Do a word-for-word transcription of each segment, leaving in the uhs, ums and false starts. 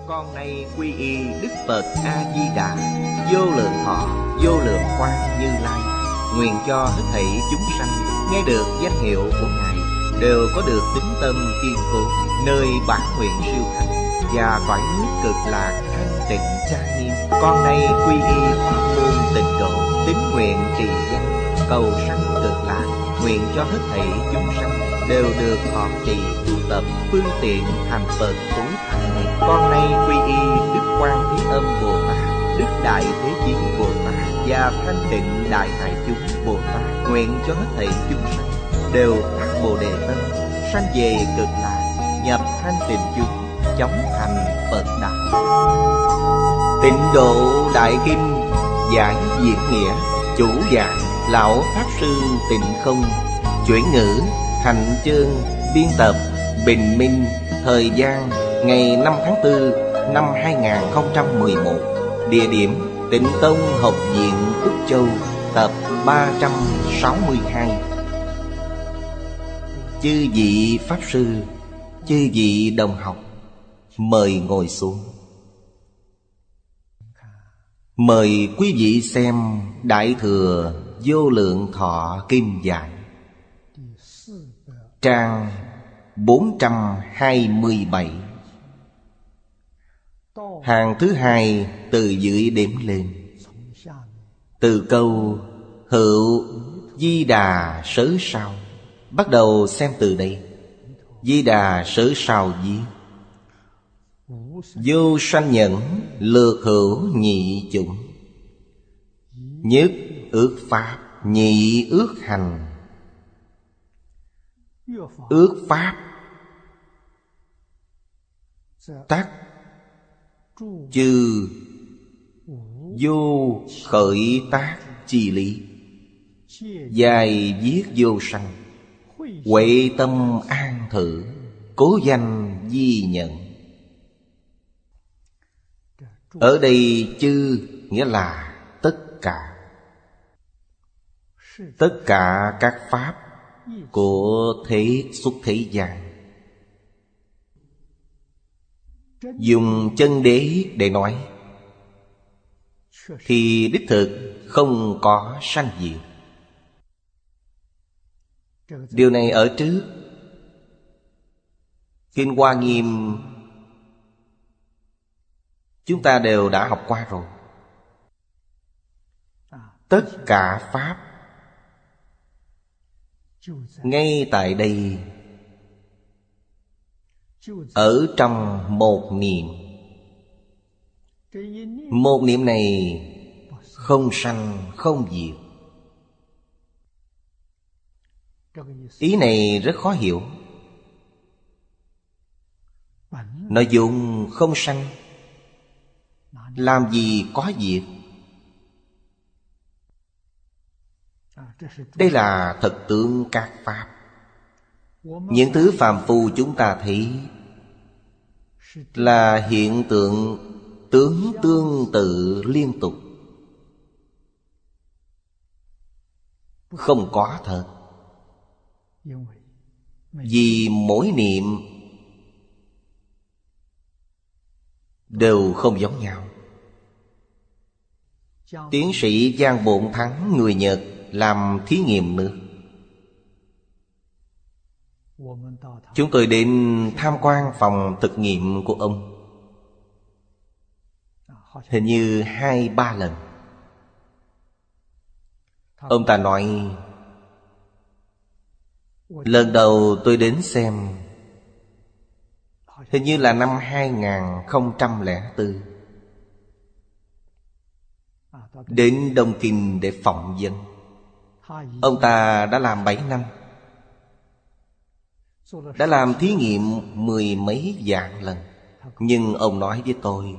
Con nay quy y Đức Phật A-di-đà, vô lượng thọ, vô lượng quang Như Lai. Nguyện cho hết thảy chúng sanh nghe được danh hiệu của Ngài đều có được tín tâm kiên cố, nơi bản nguyện siêu thắng và cõi nước cực lạc thanh tịnh trang nghiêm. Con nay quy y pháp môn tịnh độ, tín nguyện trì danh, cầu sanh cực lạc. Nguyện cho hết thảy chúng sanh đều được thọ trì tu tập phương tiện thành Phật tối thắng này. Con nay quy y Đức Quan Thế Âm Bồ Tát, Đức Đại Thế Chí Bồ Tát và Thanh Tịnh Đại Hải Chúng Bồ Tát. Nguyện cho hết thảy chúng sanh đều phát Bồ Đề tâm, sanh về cực lạc, nhập thanh tịnh chúng, chóng thành Phật đạo. Tịnh độ Đại Kinh giải diễn nghĩa. Chủ giảng Lão Pháp Sư Tịnh Không. Chuyển ngữ Hạnh Chương. Biên tập Bình Minh. Thời gian ngày năm tháng tư năm hai nghìn không trăm mười một. Địa điểm Tịnh Tông Học viện Úc Châu. Tập ba trăm sáu mươi hai. Chư vị Pháp Sư, chư vị đồng học, mời ngồi xuống. Mời quý vị xem Đại Thừa Vô Lượng Thọ Kinh Giải, trang bốn trăm hai mươi bảy, hàng thứ hai từ dưới đếm lên. Từ câu Hữu Di Đà Sớ Sao bắt đầu xem từ đây. Di Đà Sớ Sao viết: vô sanh nhẫn, lược hữu nhị chủng. Nhất ước pháp, nhị ước hành. Ước pháp tắc chư vô khởi tác chi lý. Dài viết vô sanh, huệ tâm an thử, cố danh di nhận. Ở đây chư nghĩa là tất cả. Tất cả các pháp của thế xuất thế gian. Dùng chân đế để nói thì đích thực không có sanh diệt. Điều này ở trước Kinh Hoa Nghiêm chúng ta đều đã học qua rồi. Tất cả pháp ngay tại đây, ở trong một niệm. Một niệm này không sanh không diệt. Ý này rất khó hiểu. Nội dung không sanh, làm gì có diệt. Đây là thực tướng các pháp. Những thứ phàm phu chúng ta thấy là hiện tượng tướng tương tự liên tục, không có thật. Vì mỗi niệm đều không giống nhau. Tiến sĩ Giang Bộn Thắng người Nhật làm thí nghiệm nữa. Chúng tôi đến tham quan phòng thực nghiệm của ông hình như hai ba lần. Ông ta nói, lần đầu tôi đến xem hình như là năm hai nghìn không trăm lẻ bốn. Đến Đông Kinh để phỏng vấn. Ông ta đã làm bảy năm, đã làm thí nghiệm mười mấy vạn lần. Nhưng ông nói với tôi,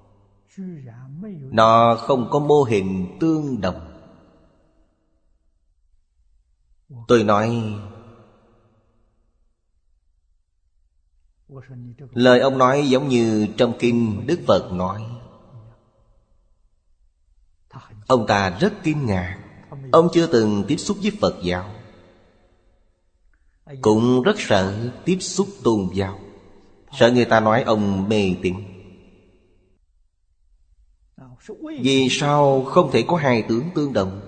nó không có mô hình tương đồng. Tôi nói, lời ông nói giống như trong kinh Đức Phật nói. Ông ta rất kinh ngạc. Ông chưa từng tiếp xúc với Phật giáo, cũng rất sợ tiếp xúc tôn giáo, sợ người ta nói ông mê tín. Vì sao không thể có hai tướng tương đồng?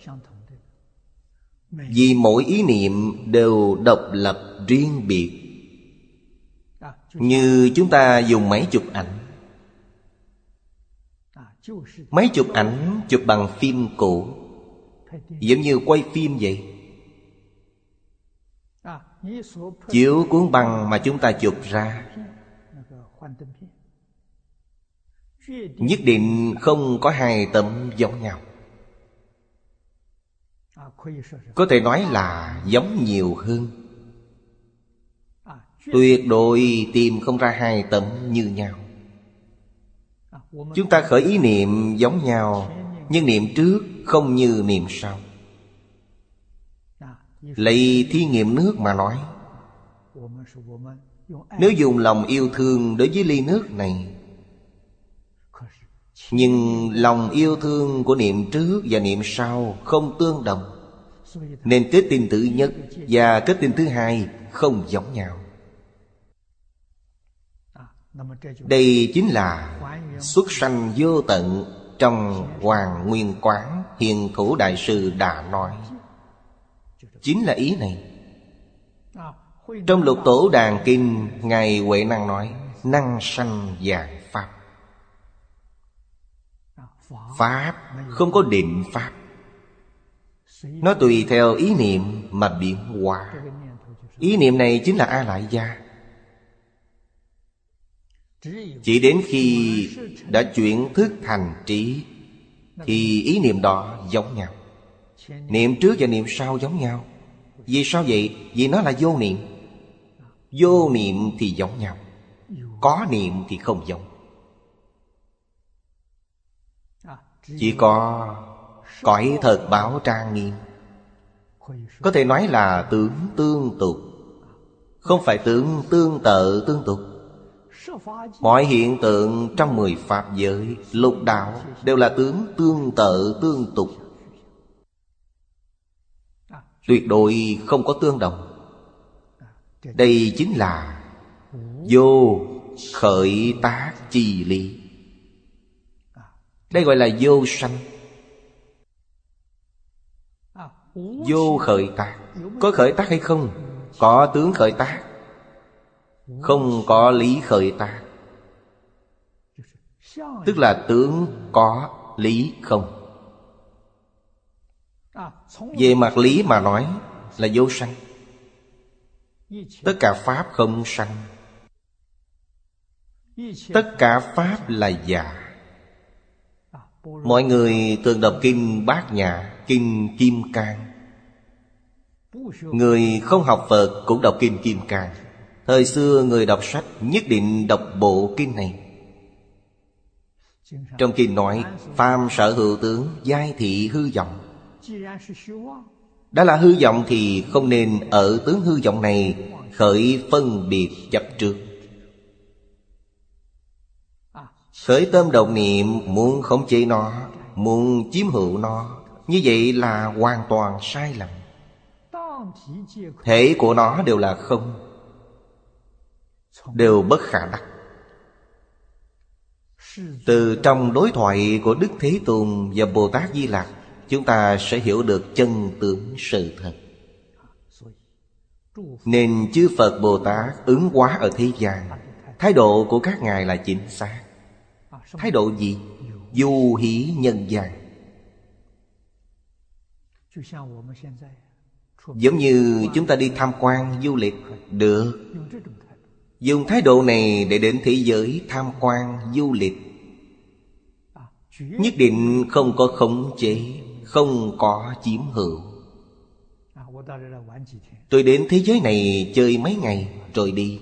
Vì mỗi ý niệm đều độc lập riêng biệt. Như chúng ta dùng máy chụp ảnh. Máy chụp ảnh chụp bằng phim cũ, giống như quay phim vậy. Chiếu cuốn băng mà chúng ta chụp ra nhất định không có hai tấm giống nhau. Có thể nói là giống nhiều hơn. Tuyệt đối tìm không ra hai tấm như nhau. Chúng ta khởi ý niệm giống nhau, nhưng niệm trước không như niệm sau. Lấy thí nghiệm nước mà nói, nếu dùng lòng yêu thương đối với ly nước này, nhưng lòng yêu thương của niệm trước và niệm sau không tương đồng, nên kết tinh thứ nhất và kết tinh thứ hai không giống nhau. Đây chính là xuất sanh vô tận trong Hoàng Nguyên Quán Hiền Thủ Đại Sư đã nói. Chính là ý này. Trong Lục Tổ Đàn Kinh, Ngài Huệ Năng nói năng sanh vạn pháp. Pháp không có định pháp, nó tùy theo ý niệm mà biến hóa. Ý niệm này chính là A Lại Gia. Chỉ đến khi đã chuyển thức thành trí thì ý niệm đó giống nhau. Niệm trước và niệm sau giống nhau. Vì sao vậy? Vì nó là vô niệm. Vô niệm thì giống nhau, có niệm thì không giống. Chỉ có cõi thật báo trang nghiêm có thể nói là tướng tương tục, không phải tướng tương tự tương tục. Mọi hiện tượng trong mười pháp giới, lục đạo đều là tướng tương tự tương tục, tuyệt đối không có tương đồng. Đây chính là vô khởi tác chi lý. Đây gọi là vô sanh. Vô khởi tác. Có khởi tác hay không? Có tướng khởi tác, không có lý khởi tác. Tức là tướng có, lý không. Về mặt lý mà nói là vô sanh. Tất cả pháp không sanh, tất cả pháp là giả. Mọi người thường đọc kinh Bát Nhã, kinh Kim Cang. Người không học Phật cũng đọc kinh Kim Cang. Thời xưa người đọc sách nhất định đọc bộ kinh này. Trong kinh nói phàm sở hữu tướng, giai thị hư vọng. Đã là hư vọng thì không nên ở tướng hư vọng này khởi phân biệt chấp trước. Khởi tâm động niệm muốn khống chế nó, muốn chiếm hữu nó, như vậy là hoàn toàn sai lầm. Thể của nó đều là không, đều bất khả đắc. Từ trong đối thoại của Đức Thế Tôn và Bồ Tát Di Lặc, chúng ta sẽ hiểu được chân tướng sự thật. Nên chư Phật Bồ Tát ứng hóa ở thế gian, thái độ của các ngài là chính xác. Thái độ gì? Du hí nhân gian. Giống như chúng ta đi tham quan du lịch, được. Dùng thái độ này để đến thế giới tham quan du lịch, nhất định không có khống chế, không có chiếm hữu. Tôi đến thế giới này chơi mấy ngày rồi đi.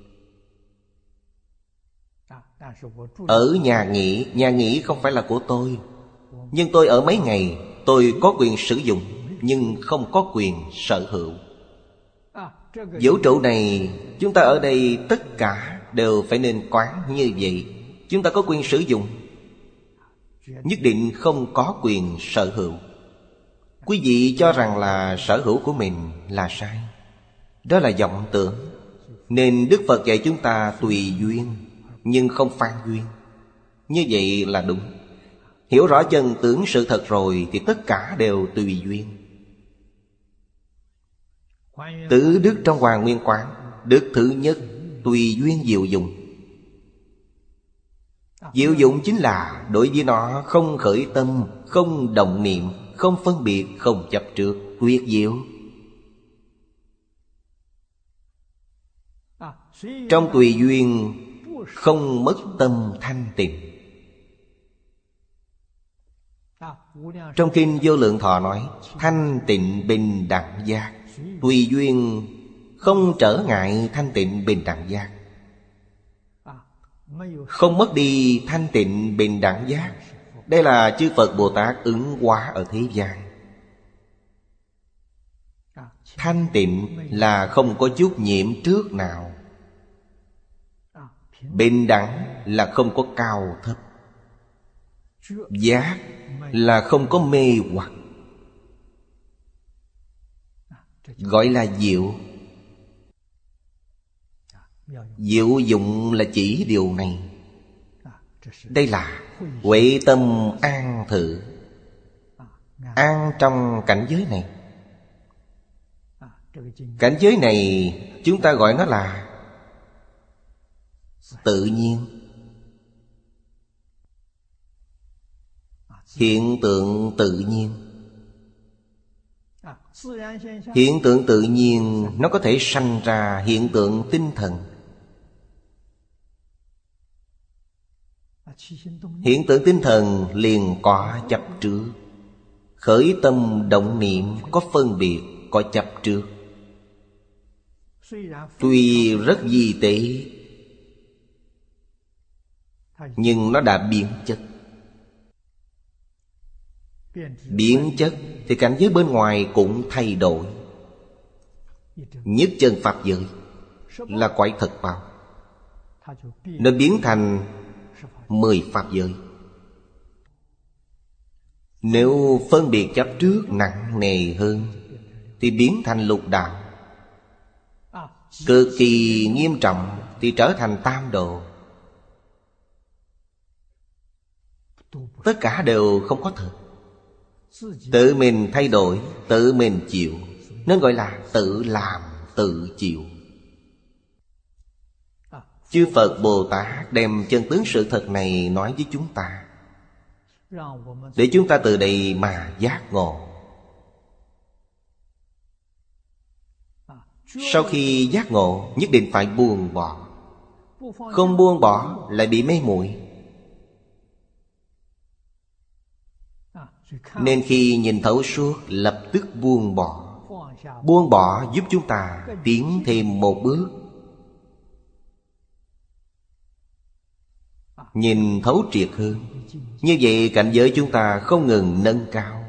Ở nhà nghỉ, nhà nghỉ không phải là của tôi, nhưng tôi ở mấy ngày, tôi có quyền sử dụng, nhưng không có quyền sở hữu. Vũ trụ này, chúng ta ở đây tất cả đều phải nên quán như vậy. Chúng ta có quyền sử dụng, nhất định không có quyền sở hữu. Quý vị cho rằng là sở hữu của mình là sai. Đó là vọng tưởng. Nên Đức Phật dạy chúng ta tùy duyên, nhưng không phan duyên. Như vậy là đúng. Hiểu rõ chân tướng sự thật rồi thì tất cả đều tùy duyên. Tứ đức trong Hoàn Nguyên Quán, đức thứ nhất tùy duyên diệu dụng. Diệu dụng chính là đối với nó không khởi tâm, không động niệm, không phân biệt, không chấp trước, tuyệt diệu. Trong tùy duyên không mất tâm thanh tịnh. Trong kinh Vô Lượng Thọ nói thanh tịnh bình đẳng giác. Tùy duyên không trở ngại thanh tịnh bình đẳng giác, không mất đi thanh tịnh bình đẳng giác. Đây là chư Phật Bồ Tát ứng hóa ở thế gian. Thanh tịnh là không có chút nhiễm trước nào. Bình đẳng là không có cao thấp. Giác là không có mê hoặc. Gọi là diệu. Diệu dụng là chỉ điều này. Đây là huệ tâm an thử. An trong cảnh giới này. Cảnh giới này chúng ta gọi nó là tự nhiên. Hiện tượng tự nhiên. Hiện tượng tự nhiên nó có thể sanh ra hiện tượng tinh thần. Hiện tượng tinh thần liền có chấp trước. Khởi tâm động niệm có phân biệt, có chấp trước. Tuy rất vi tế, nhưng nó đã biến chất. Biến chất thì cảnh giới bên ngoài cũng thay đổi. Nhất chân pháp giới là quái thật báo, nó biến thành mười pháp giới. Nếu phân biệt chấp trước nặng nề hơn thì biến thành lục đạo. Cực kỳ nghiêm trọng thì trở thành tam độ. Tất cả đều không có thật. Tự mình thay đổi, tự mình chịu, nên gọi là tự làm, tự chịu. Chư Phật Bồ Tát đem chân tướng sự thật này nói với chúng ta, để chúng ta từ đây mà giác ngộ. Sau khi giác ngộ nhất định phải buông bỏ. Không buông bỏ lại bị mê muội. Nên khi nhìn thấu suốt lập tức buông bỏ. Buông bỏ giúp chúng ta tiến thêm một bước. Nhìn thấu triệt hơn. Như vậy cảnh giới chúng ta không ngừng nâng cao.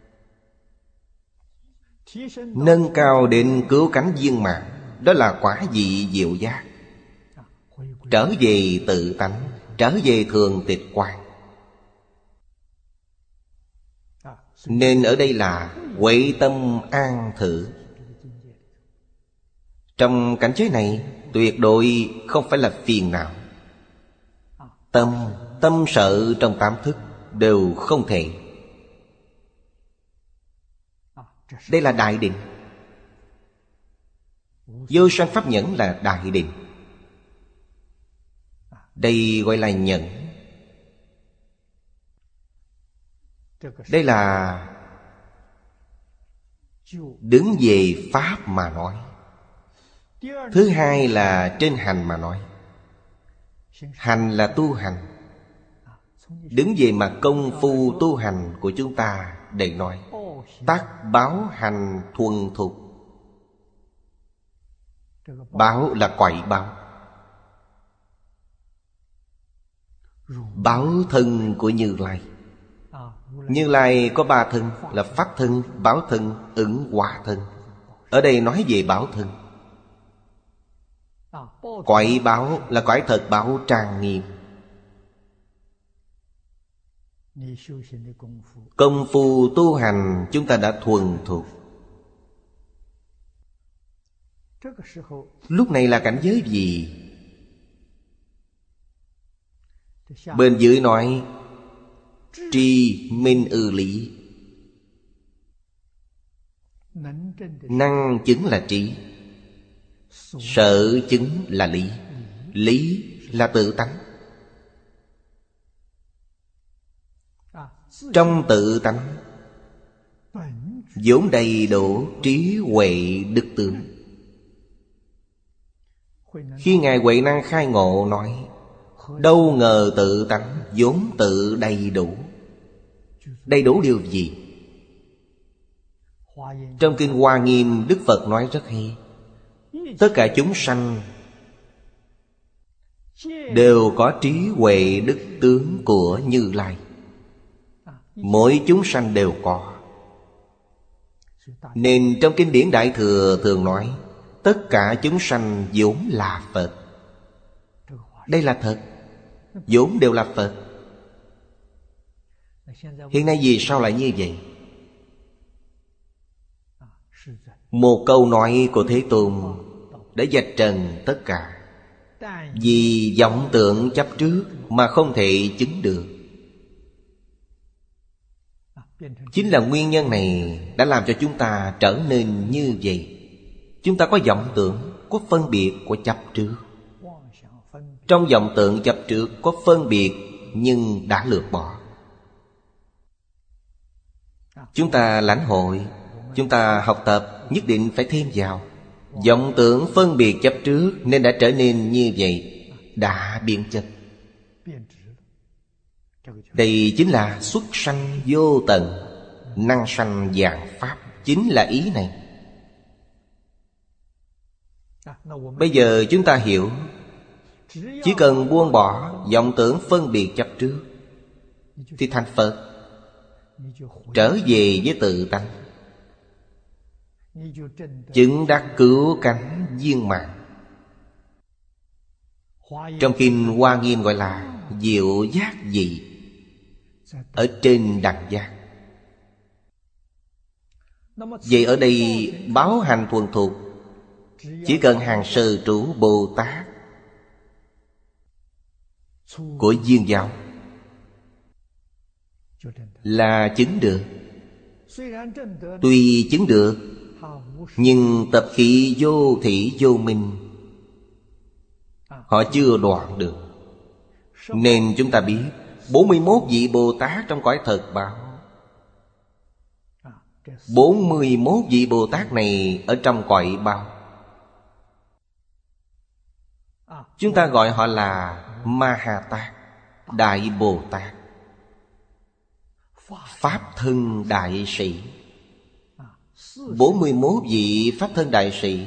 Nâng cao đến cứu cánh viên mãn. Đó là quả vị diệu giác. Trở về tự tánh, trở về thường tịch quan. Nên ở đây là huệ tâm an thử. Trong cảnh giới này tuyệt đối không phải là phiền não. Tâm, tâm sợ trong tám thức đều không thể. Đây là đại định. Vô sanh pháp nhẫn là đại định. Đây gọi là nhẫn. Đây là đứng về pháp mà nói. Thứ hai là trên hành mà nói. Hành là tu hành. Đứng về mặt công phu tu hành của chúng ta để nói. Tác báo hành thuần thục. Báo là quậy báo. Báo thân của Như Lai. Như Lai có ba thân là pháp thân, báo thân, ứng hóa thân. Ở đây nói về báo thân. Quậy báo là cõi thật báo trang nghiêm. Công phu tu hành chúng ta đã thuần thục. Lúc này là cảnh giới gì? Bên dưới nói Tri minh ư lý. Năng chứng là trí, sở chứng là lý. Lý là tự tánh. Trong tự tánh vốn đầy đủ trí huệ đức tướng. Khi Ngài Huệ Năng khai ngộ nói, đâu ngờ tự tánh vốn tự đầy đủ. Đầy đủ điều gì? Trong Kinh Hoa Nghiêm, Đức Phật nói rất hay. Tất cả chúng sanh đều có trí huệ đức tướng của Như Lai. Mỗi chúng sanh đều có. Nên trong Kinh điển Đại Thừa thường nói, tất cả chúng sanh vốn là Phật. Đây là thật, vốn đều là Phật. Hiện nay vì sao lại như vậy? Một câu nói của Thế Tôn đã vạch trần tất cả. Vì vọng tưởng chấp trước mà không thể chứng được. Chính là nguyên nhân này đã làm cho chúng ta trở nên như vậy. Chúng ta có vọng tưởng, có phân biệt của chấp trước. Trong vọng tưởng chấp trước có phân biệt nhưng đã lược bỏ. Chúng ta lãnh hội, chúng ta học tập nhất định phải thêm vào. Vọng tưởng phân biệt chấp trước nên đã trở nên như vậy, đã biến chất. Đây chính là xuất sanh vô tận, năng sanh vạn pháp. Chính là ý này. Bây giờ chúng ta hiểu, chỉ cần buông bỏ vọng tưởng phân biệt chấp trước thì thành Phật, trở về với tự tánh, chứng đắc cứu cánh viên mãn. Trong Kinh Hoa Nghiêm gọi là diệu giác dị, ở trên đẳng giác. Vậy ở đây báo hành thuần thục, chỉ cần hàng sơ trụ Bồ Tát của Duyên giáo là chứng được. Tuy chứng được, nhưng tập khí vô thị vô minh họ chưa đoạn được. Nên chúng ta biết bốn mươi mốt vị Bồ Tát trong cõi thật báo. Bốn mươi mốt vị Bồ Tát này ở trong cõi báo, chúng ta gọi họ là Ma Ha Tát, Đại Bồ Tát, Pháp thân đại sĩ. Bốn mươi mốt vị Pháp thân đại sĩ.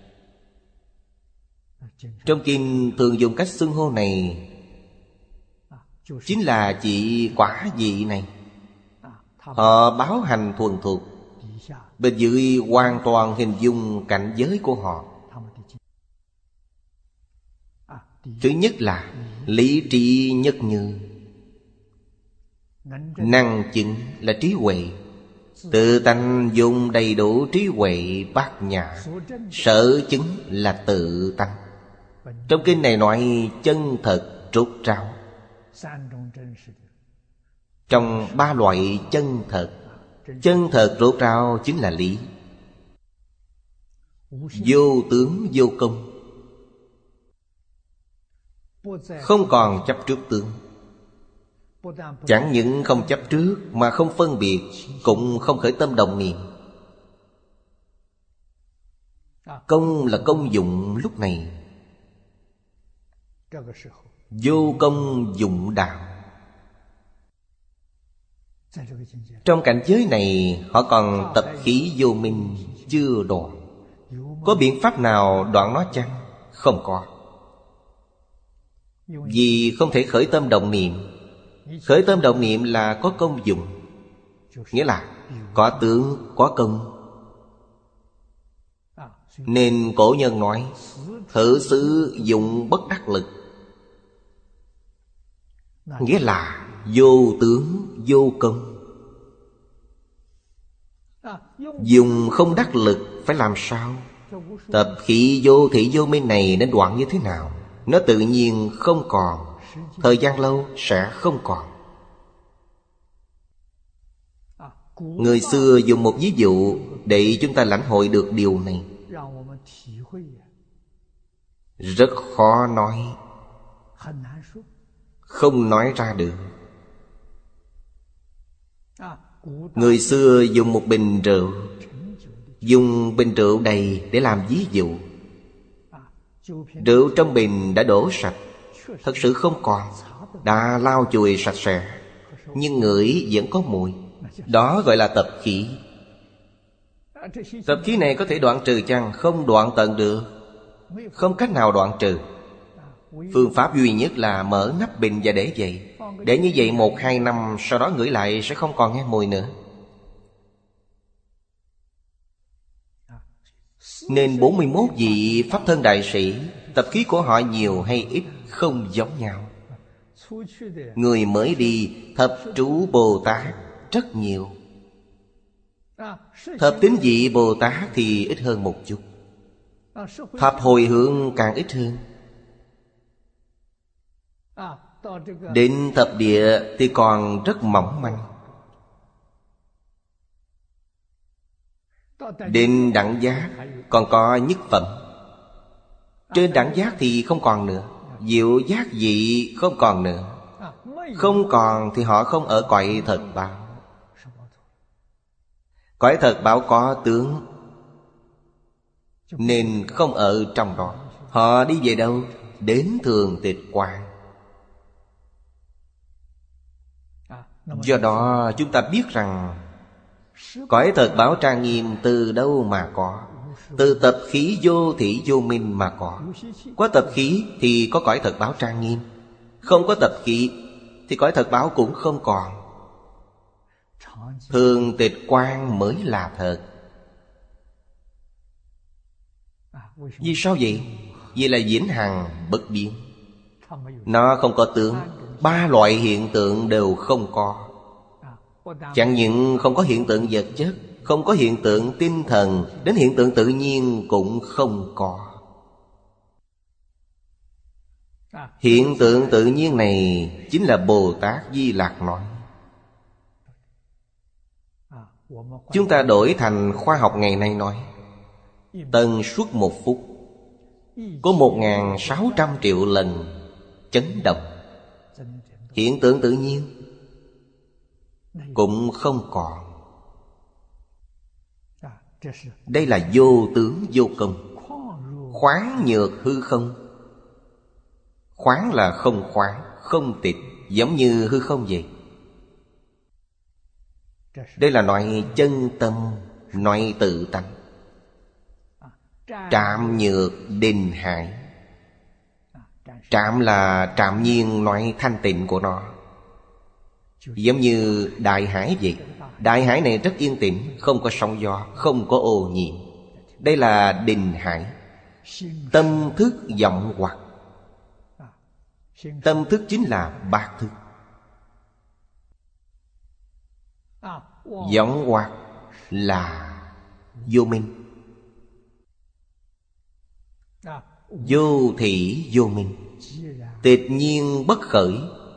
Trong Kinh thường dùng cách xưng hô này, chính là chỉ quả vị này. Họ báo hành thuần thục, bên dưới hoàn toàn hình dung cảnh giới của họ. Thứ nhất là lý trí nhất như. Năng chứng là trí huệ. Tự tánh dùng đầy đủ trí huệ bát nhã. Sở chứng là tự tánh. Trong kinh này nói chân thật rốt ráo. Trong ba loại chân thật, chân thật rốt ráo chính là lý. Vô tướng vô công, không còn chấp trước tướng. Chẳng những không chấp trước mà không phân biệt, cũng không khởi tâm động niệm. Công là công dụng lúc này. Vô công dụng đạo. Trong cảnh giới này họ còn tập khí vô minh chưa đoạn. Có biện pháp nào đoạn nó chăng? Không có. Vì không thể khởi tâm động niệm. Khởi tâm động niệm là có công dụng, nghĩa là có tướng, có công. Nên cổ nhân nói thử sử dụng bất đắc lực, nghĩa là vô tướng vô công. Dùng không đắc lực phải làm sao? Tập khí vô thị vô minh này nên đoạn như thế nào? Nó tự nhiên không còn, thời gian lâu sẽ không còn. Người xưa dùng một ví dụ để chúng ta lãnh hội được điều này. Rất khó nói, không nói ra được. Người xưa dùng một bình rượu, dùng bình rượu đầy để làm ví dụ. Rượu trong bình đã đổ sạch, thật sự không còn, đã lau chùi sạch sẽ, nhưng ngửi vẫn có mùi. Đó gọi là tập khí. Tập khí này có thể đoạn trừ chăng? Không đoạn tận được, không cách nào đoạn trừ. Phương pháp duy nhất là mở nắp bình và để vậy. Để như vậy một hai năm, sau đó ngửi lại sẽ không còn nghe mùi nữa. Nên bốn mươi mốt vị Pháp Thân Đại Sĩ, tập khí của họ nhiều hay ít không giống nhau. Người mới đi thập trú Bồ Tát rất nhiều. Thập tín vị Bồ Tát thì ít hơn một chút. Thập hồi hướng càng ít hơn. Đến thập địa thì còn rất mỏng manh. Đến đẳng giác còn có nhất phẩm. Trên đẳng giác thì không còn nữa. Diệu giác vị không còn nữa. Không còn thì họ không ở cõi thật báo. Cõi thật báo có tướng, nên không ở trong đó. Họ đi về đâu? Đến Thường Tịch Quan. Do đó chúng ta biết rằng cõi thật báo trang nghiêm từ đâu mà có? Từ tập khí vô thỉ vô minh mà có. Có tập khí thì có cõi thật báo trang nghiêm. Không có tập khí thì cõi thật báo cũng không còn. Thường Tịch Quan mới là thật. Vì sao vậy? Vì là vĩnh hằng bất biến. Nó không có tướng. Ba loại hiện tượng đều không có. Chẳng những không có hiện tượng vật chất, không có hiện tượng tinh thần, đến hiện tượng tự nhiên cũng không có. Hiện tượng tự nhiên này chính là Bồ Tát Di Lặc nói. Chúng ta đổi thành khoa học ngày nay nói, tần suất một phút có một nghìn sáu trăm triệu lần chấn động. Hiện tượng tự nhiên cũng không còn. Đây là vô tướng vô công. Khoáng nhược hư không. Khoáng là không khoáng, không tịch, giống như hư không vậy. Đây là loại chân tâm, loại tự tánh. Trạm nhược đình hải. Trạm là trạm nhiên loại thanh tịnh của nó, giống như đại hải vậy. Đại hải này rất yên tĩnh, không có sóng gió, không có ô nhiễm. Đây là đình hải. Tâm thức vọng hoặc. Tâm thức chính là bát thức. Vọng hoặc là vô minh. Vô thỉ vô minh. Tịch nhiên bất khởi.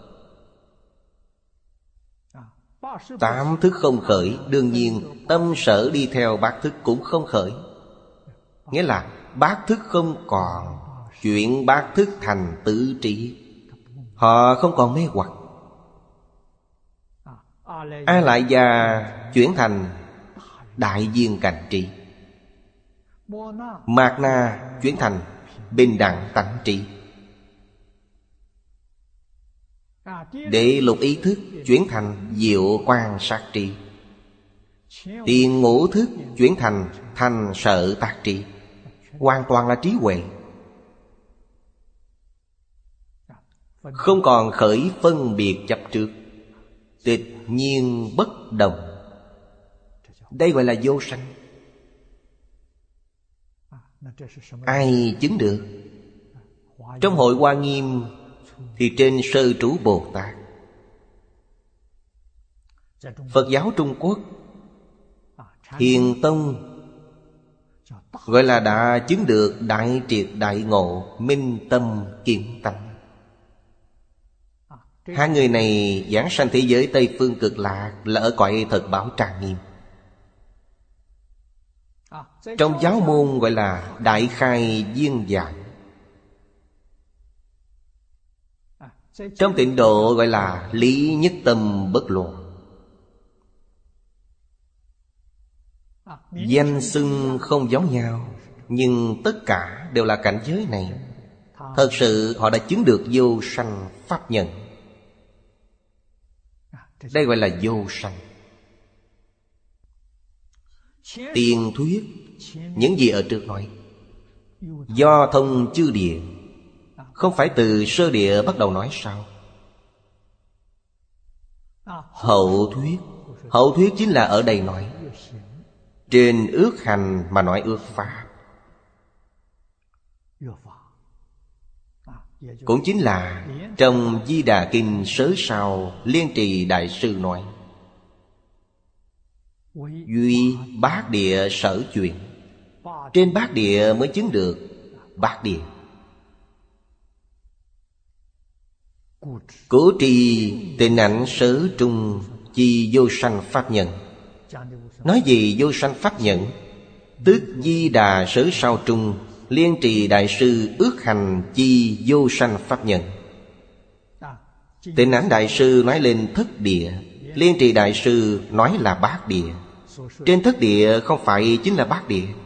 Tám thức không khởi, đương nhiên tâm sở đi theo bát thức cũng không khởi. Nghĩa là bát thức không còn, chuyển bát thức thành tứ trí. Họ không còn mê hoặc. A Lại Gia chuyển thành đại viên cảnh trí. Mạt Na chuyển thành bình đẳng tánh trí. Đệ lục ý thức chuyển thành diệu quan sát trí. Tiền ngũ thức chuyển thành thành sợ tác trí. Hoàn toàn là trí huệ. Không còn khởi phân biệt chấp trước. Tịch nhiên bất động. Đây gọi là vô sanh. Ai chứng được? Trong Hội Hoa Nghiêm thì trên Sơ Trú Bồ Tát. Phật giáo Trung Quốc Thiền Tông gọi là đã chứng được đại triệt đại ngộ, minh tâm kiến tánh. Hai người này giảng sanh thế giới Tây Phương Cực Lạc là ở cõi thật bảo trang nghiêm. Trong giáo môn gọi là Đại Khai Viên Giảng. Trong tịnh độ gọi là Lý Nhất Tâm Bất Loạn. Danh xưng không giống nhau, nhưng tất cả đều là cảnh giới này. Thật sự họ đã chứng được vô sanh pháp nhận. Đây gọi là vô sanh. Tiền thuyết, những gì ở trước nói, do thông chư địa, không phải từ sơ địa bắt đầu nói sao? Hậu thuyết, hậu thuyết chính là ở đây nói trên ước hành mà nói ước pháp, cũng chính là trong Di Đà Kinh sớ sau Liên Trì Đại Sư nói: duy bát địa sở chuyện. Trên bát địa mới chứng được bát địa. Cố trì tịnh ảnh sớ trung chi vô sanh pháp nhận. Nói gì vô sanh pháp nhận? Tức Di Đà sớ sau trung Liên Trì Đại Sư ước hành chi vô sanh pháp nhận. Tịnh ảnh Đại Sư nói lên thất địa, Liên Trì Đại Sư nói là bát địa. Trên thất địa không phải chính là bát địa,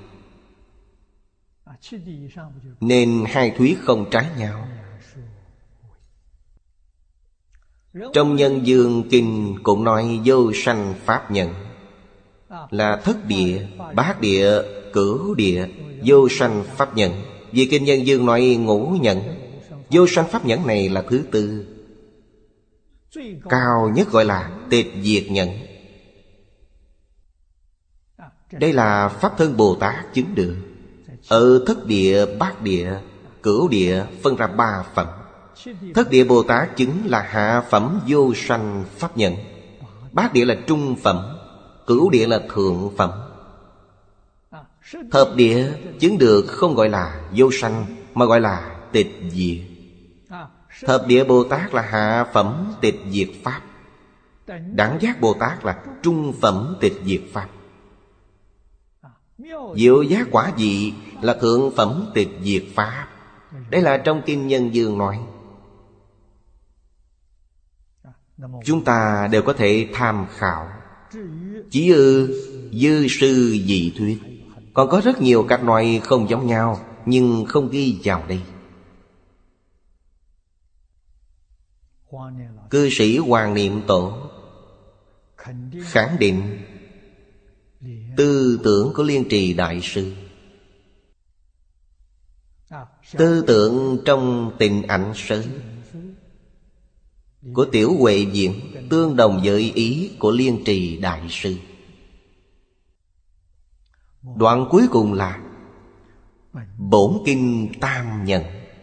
nên hai thuyết không trái nhau. Trong Nhân Dương Kinh cũng nói vô sanh pháp nhận là thất địa, bát địa, cửu địa, vô sanh pháp nhẫn. Vì Kinh Nhân Dương nói ngũ nhẫn. Vô sanh pháp nhẫn này là thứ tư, cao nhất gọi là tịch diệt nhẫn. Đây là Pháp Thân Bồ Tát chứng được. Ở thất địa, bát địa, cửu địa phân ra ba phẩm. Thất địa Bồ Tát chứng là hạ phẩm vô sanh pháp nhẫn, bát địa là trung phẩm, cửu địa là thượng phẩm. Thập địa chứng được không gọi là vô sanh, mà gọi là tịch diệt. Thập địa Bồ Tát là hạ phẩm tịch diệt pháp, Đẳng giác Bồ Tát là trung phẩm tịch diệt pháp, Diệu giác quả vị là thượng phẩm tịch diệt pháp. Đây là trong Kinh Nhân Dương nói. Chúng ta đều có thể tham khảo. Chỉ ư dư sư dị thuyết. Còn có rất nhiều các loại không giống nhau, nhưng không ghi vào đây. Cư sĩ Hoàng Niệm Tổ khẳng định tư tưởng của Liên Trì Đại Sư, tư tưởng trong Tịnh Ảnh Sớ của Tiểu Huệ Viện tương đồng với ý của Liên Trì Đại Sư. Đoạn cuối cùng là Bổn Kinh Tam Nhận.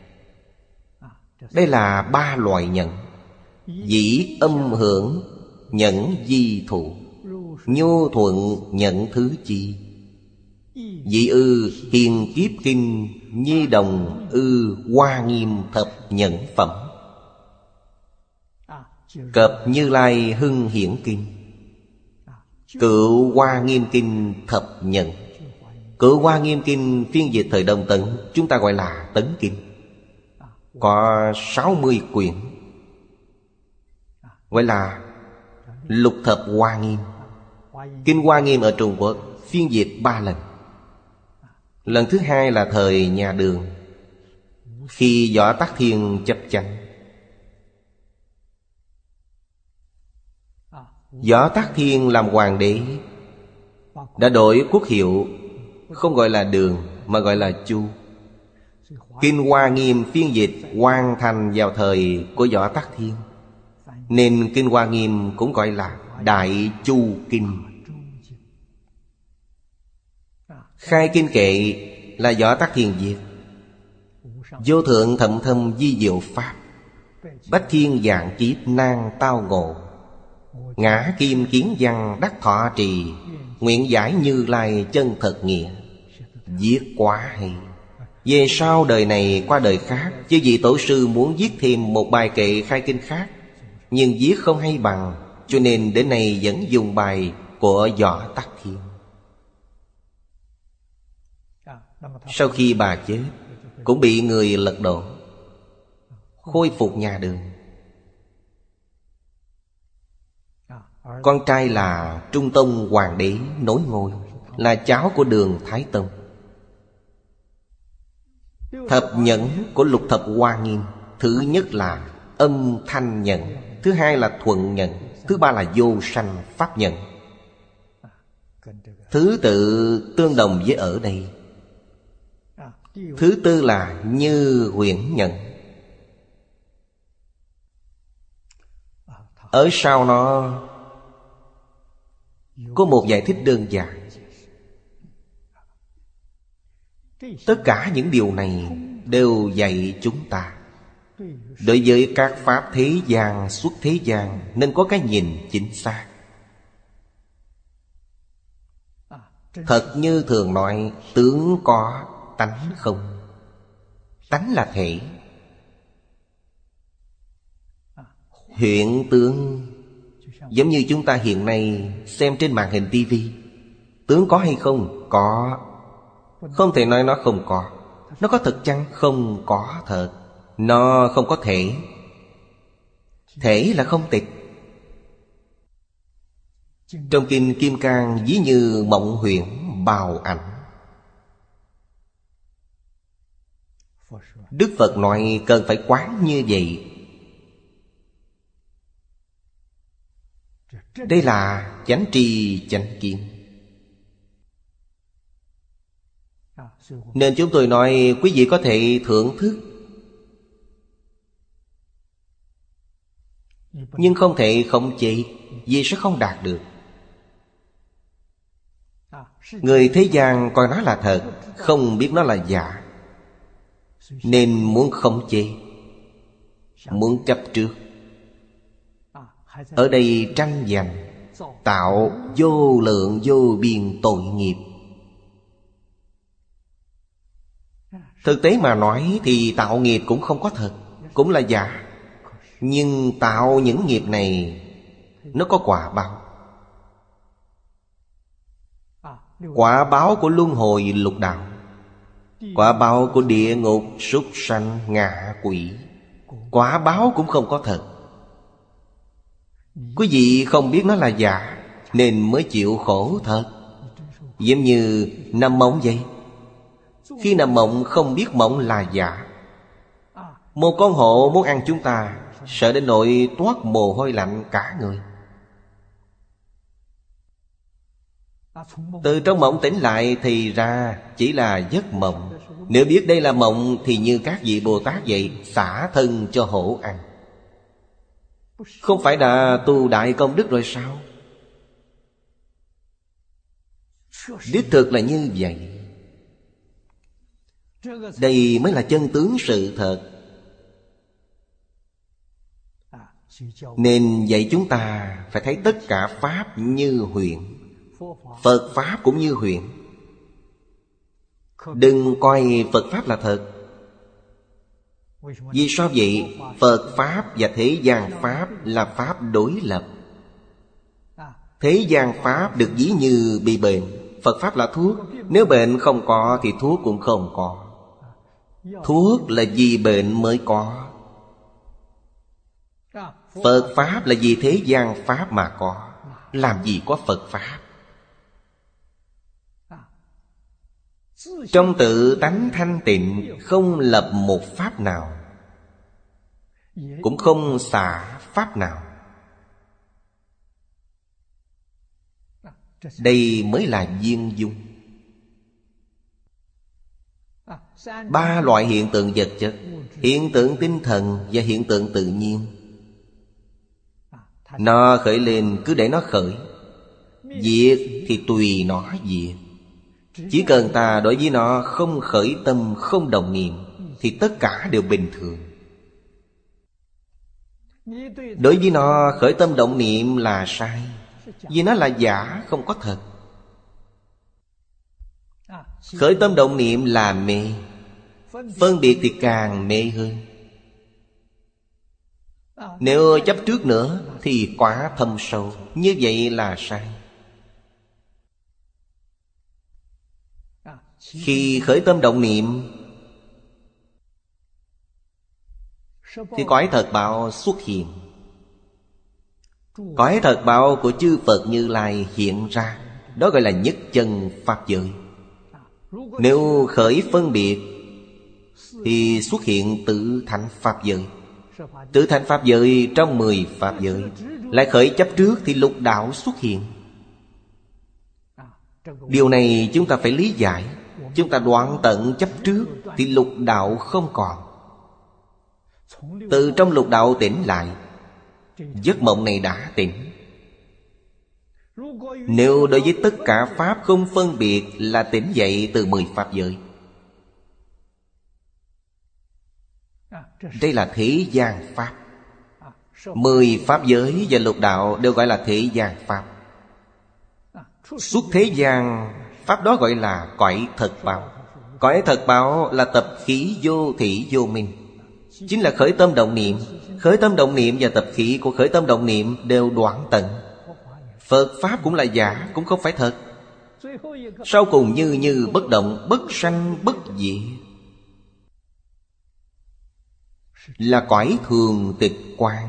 Đây là ba loại nhận: dĩ âm hưởng nhẫn di thụ, nhu thuận nhận thứ chi. Dĩ ư hiền kiếp kinh, nhi đồng ư hoa nghiêm thập nhẫn phẩm. Cập Như Lai hưng hiển kinh, Cựu Hoa Nghiêm kinh thập nhẫn. Cựu Hoa Nghiêm kinh phiên dịch thời Đông Tấn, chúng ta gọi là Tấn Kinh, có sáu mươi quyển, gọi là Lục Thập Hoa Nghiêm. Kinh Hoa Nghiêm ở Trung Quốc phiên dịch ba lần. Lần thứ hai là thời nhà Đường, khi Võ Tắc Thiên chấp chánh. Võ Tắc Thiên làm hoàng đế, đã đổi quốc hiệu, không gọi là Đường mà gọi là Chu. Kinh Hoa Nghiêm phiên dịch hoàn thành vào thời của Võ Tắc Thiên, nên Kinh Hoa Nghiêm cũng gọi là Đại Chu Kinh. Khai Kinh Kệ là Võ Tắc Thiên viết. Vô thượng thậm thâm di diệu pháp, bách thiên vạn kiếp nan tao ngộ. Ngã kim kiến văn đắc thọ trì, nguyện giải Như Lai chân thật nghĩa. Viết quá hay. Về sau đời này qua đời khác, chứ vị tổ sư muốn viết thêm một bài kệ khai kinh khác, nhưng viết không hay bằng, cho nên đến nay vẫn dùng bài của Võ Tắc Thiên. Sau khi bà chết, cũng bị người lật đổ, khôi phục nhà Đường. Con trai là Trung Tông Hoàng đế nối ngôi, là cháu của Đường Thái Tông. Thập nhẫn của Lục Thập Hoa Nghiêm, thứ nhất là Âm Thanh Nhẫn, thứ hai là Thuận Nhẫn, thứ ba là Vô Sanh Pháp Nhẫn. Thứ tự tương đồng với ở đây. Thứ tư là Như Huyễn Nhẫn. Ở sau nó có một giải thích đơn giản. Tất cả những điều này đều dạy chúng ta, đối với các pháp thế gian, xuất thế gian, nên có cái nhìn chính xác. Thật như thường nói, tướng có, tánh không. Tánh là thể, hiện tướng. Giống như chúng ta hiện nay xem trên màn hình tivi, tướng có hay không? Có. Không thể nói nó không có. Nó có thật chăng? Không có thật. Nó không có thể. Thể là không tịch. Trong Kinh Kim Cang ví như mộng huyễn bào ảnh. Đức Phật nói cần phải quán như vậy. Đây là chánh tri chánh kiến. Nên chúng tôi nói quý vị có thể thưởng thức, nhưng không thể khống chế, vì sẽ không đạt được. Người thế gian coi nó là thật, không biết nó là giả, nên muốn khống chế, muốn chấp trước. Ở đây tranh giành, tạo vô lượng vô biên tội nghiệp. Thực tế mà nói thì tạo nghiệp cũng không có thật, cũng là giả. Nhưng tạo những nghiệp này, nó có quả báo. Quả báo của luân hồi lục đạo, quả báo của địa ngục, súc sanh, ngạ quỷ, quả báo cũng không có thật. Quý vị không biết nó là giả, nên mới chịu khổ thật. Giống như nằm mộng vậy. Khi nằm mộng không biết mộng là giả. Một con hổ muốn ăn chúng ta, sợ đến nỗi toát mồ hôi lạnh cả người. Từ trong mộng tỉnh lại thì ra chỉ là giấc mộng. Nếu biết đây là mộng thì như các vị Bồ Tát vậy, xả thân cho hổ ăn. Không phải đã tu đại công đức rồi sao? Đích thực là như vậy. Đây mới là chân tướng sự thật. Nên dạy chúng ta phải thấy tất cả pháp như huyễn. Phật pháp cũng như huyễn. Đừng coi Phật pháp là thật. Vì sao vậy? Phật pháp và thế gian pháp là pháp đối lập. Thế gian pháp được ví như bị bệnh, Phật pháp là thuốc. Nếu bệnh không có thì thuốc cũng không có. Thuốc là vì bệnh mới có. Phật pháp là vì thế gian pháp mà có. Làm gì có Phật pháp? Trong tự tánh thanh tịnh, không lập một pháp nào, cũng không xả pháp nào. Đây mới là viên dung. Ba loại hiện tượng vật chất: hiện tượng tinh thần và hiện tượng tự nhiên. Nó khởi lên cứ để nó khởi, diệt thì tùy nó diệt. Chỉ cần ta đối với nó không khởi tâm, không động niệm, thì tất cả đều bình thường. Đối với nó khởi tâm động niệm là sai, vì nó là giả, không có thật. Khởi tâm động niệm là mê, phân biệt thì càng mê hơn. Nếu chấp trước nữa thì quá thâm sâu. Như vậy là sai. Khi khởi tâm động niệm thì cõi thật báo xuất hiện. Cõi thật báo của chư Phật Như Lai hiện ra. Đó gọi là nhất chân Pháp giới. Nếu khởi phân biệt thì xuất hiện tự thành Pháp giới. Tự thành Pháp giới trong mười Pháp giới. Lại khởi chấp trước thì lục đạo xuất hiện. Điều này chúng ta phải lý giải. Chúng ta đoạn tận chấp trước thì lục đạo không còn. Từ trong lục đạo tỉnh lại, giấc mộng này đã tỉnh. Nếu đối với tất cả Pháp không phân biệt là tỉnh dậy từ mười Pháp giới. Đây là thế gian Pháp. Mười Pháp giới và lục đạo đều gọi là thế gian Pháp. Xuất thế gian Pháp đó gọi là cõi thật báo. Cõi thật báo là tập khí vô thỉ vô minh. Chính là khởi tâm động niệm. Khởi tâm động niệm và tập khí của khởi tâm động niệm đều đoạn tận. Phật Pháp cũng là giả, cũng không phải thật. Sau cùng như như bất động, bất sanh, bất diệt. Là cõi thường tịch quang.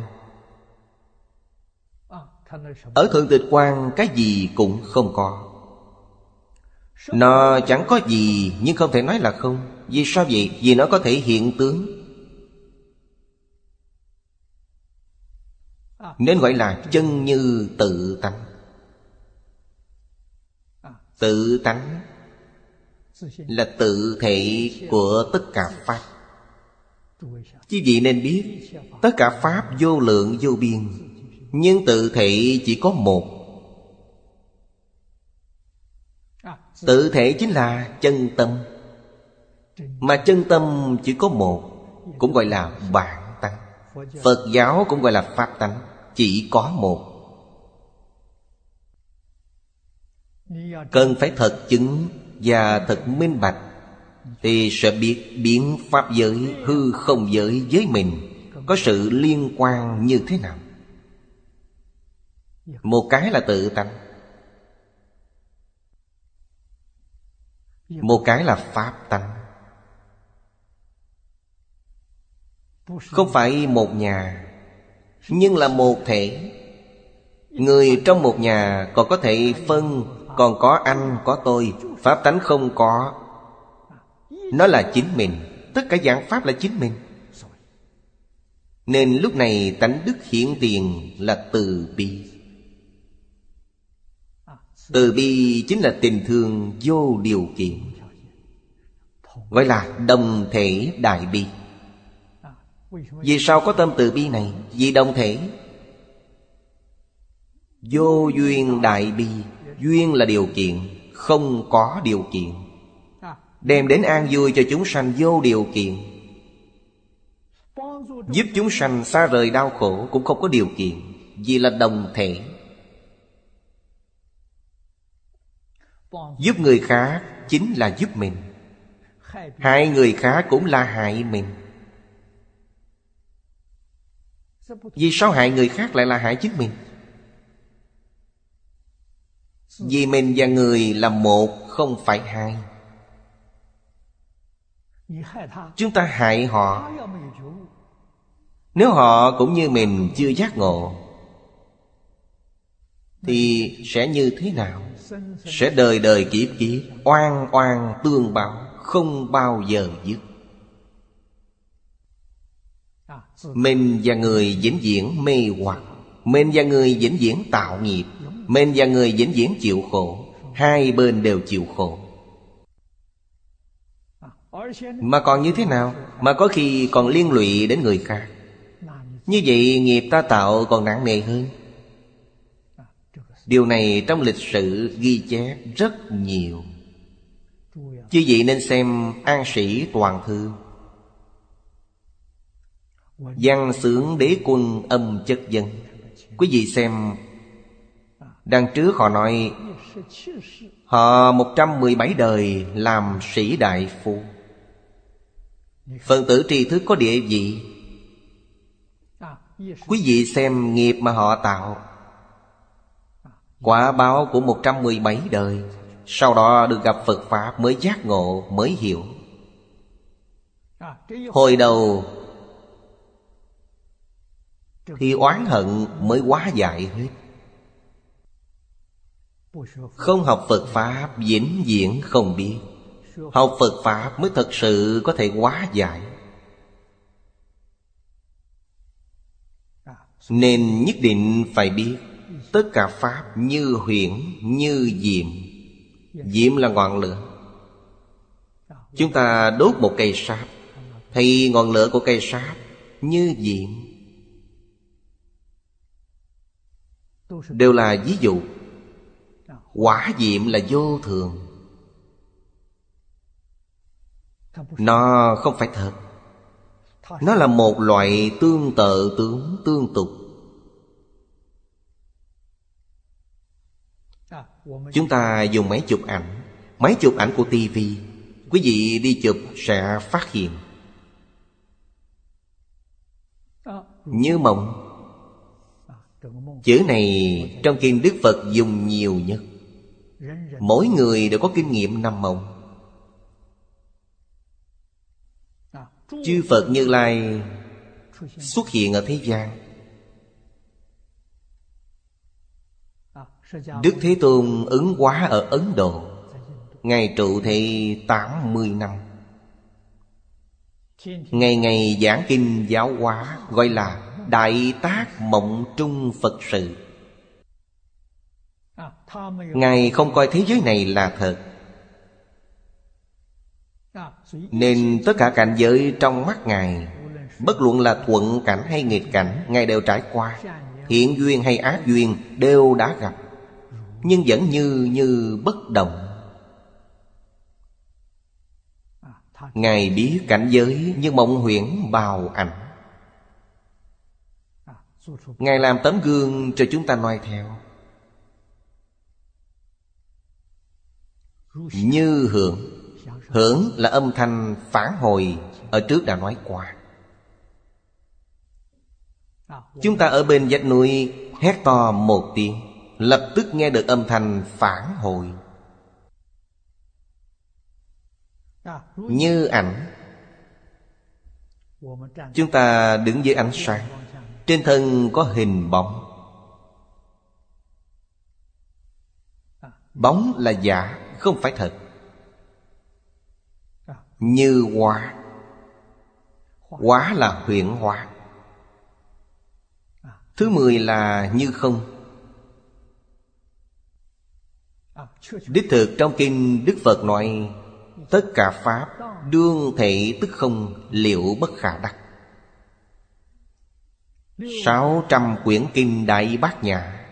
Ở thường tịch quang cái gì cũng không có. Nó chẳng có gì nhưng không thể nói là không. Vì sao vậy? Vì nó có thể hiện tướng. Nên gọi là chân như tự tánh. Tự tánh là tự thể của tất cả Pháp. Quý vị nên biết, tất cả Pháp vô lượng vô biên, nhưng tự thể chỉ có một. Tự thể chính là chân tâm. Mà chân tâm chỉ có một, cũng gọi là bản tánh. Phật giáo cũng gọi là Pháp tánh, chỉ có một. Cần phải thật chứng và thật minh bạch thì sẽ biết biến Pháp giới, hư không giới với mình có sự liên quan như thế nào. Một cái là tự tánh, một cái là Pháp tánh. Không phải một nhà, nhưng là một thể. Người trong một nhà còn có thể phân, còn có anh, có tôi. Pháp tánh không có. Nó là chính mình. Tất cả dạng Pháp là chính mình. Nên lúc này tánh đức hiển tiền là từ bi. Từ bi chính là tình thương vô điều kiện, gọi là đồng thể đại bi. Vì sao có tâm từ bi này? Vì đồng thể. Vô duyên đại bi. Duyên là điều kiện, không có điều kiện, đem đến an vui cho chúng sanh vô điều kiện. Giúp chúng sanh xa rời đau khổ cũng không có điều kiện, vì là đồng thể. Giúp người khác chính là giúp mình. Hại người khác cũng là hại mình. Vì sao hại người khác lại là hại chính mình? Vì mình và người là một, không phải hai. Chúng ta hại họ. Nếu họ cũng như mình chưa giác ngộ thì sẽ như thế nào? Sẽ đời đời kiếp kiếp oan oan tương báo, không bao giờ dứt. Mình và người vĩnh viễn mê hoặc, mình và người vĩnh viễn tạo nghiệp, mình và người vĩnh viễn chịu khổ. Hai bên đều chịu khổ. Mà còn như thế nào? Mà có khi còn liên lụy đến người khác. Như vậy nghiệp ta tạo còn nặng nề hơn. Điều này trong lịch sử ghi chép rất nhiều. Chứ vậy nên xem An Sĩ Toàn Thư, Văn xướng Đế Quân Âm Chất Dân. Quý vị xem, đằng trước họ nói họ một trăm mười bảy đời làm sĩ đại phu. Phần tử tri thức có địa vị, Quý vị xem nghiệp mà họ tạo, quả báo của một trăm mười bảy đời. Sau đó được gặp Phật Pháp mới giác ngộ, mới hiểu. Hồi đầu thì oán hận mới hóa giải hết. Không học Phật Pháp vĩnh viễn không biết. Học Phật Pháp mới thật sự có thể hóa giải. Nên nhất định phải biết tất cả Pháp như huyễn, như diệm. Diệm là ngọn lửa. Chúng ta đốt một cây sáp, thì ngọn lửa của cây sáp như diệm. Đều là ví dụ. Quả diệm là vô thường. Nó không phải thật. Nó là một loại tương tự tướng tương tục. Chúng ta dùng máy chụp ảnh, máy chụp ảnh của tivi. Quý vị đi chụp sẽ phát hiện như mộng. Chữ này trong kinh Đức Phật dùng nhiều nhất. Mỗi người đều có kinh nghiệm nằm mộng. Chư Phật Như Lai xuất hiện ở thế gian. Đức Thế Tôn ứng hóa ở Ấn Độ. Ngài trụ thị tám mươi năm. Ngày ngày giảng kinh giáo hóa, gọi là Đại Tác Mộng Trung Phật Sự. Ngài không coi thế giới này là thật. Nên tất cả cảnh giới trong mắt Ngài, bất luận là thuận cảnh hay nghịch cảnh, Ngài đều trải qua. Thiện duyên hay ác duyên đều đã gặp, nhưng vẫn như như bất động. Ngài biết cảnh giới như mộng huyễn bào ảnh. Ngài làm tấm gương cho chúng ta noi theo. Như hưởng. Hưởng là âm thanh phản hồi. Ở trước đã nói qua. Chúng ta ở bên vách núi hét to một tiếng, lập tức nghe được âm thanh phản hồi. Như ảnh. Chúng ta đứng dưới ánh sáng, trên thân có hình bóng. Bóng là giả, không phải thật. Như hóa. Hóa là huyễn hóa. Thứ mười là như không. Đích thực trong kinh Đức Phật nói tất cả Pháp đương thể tức không, liệu bất khả đắc. Sáu trăm quyển kinh Đại Bát Nhã.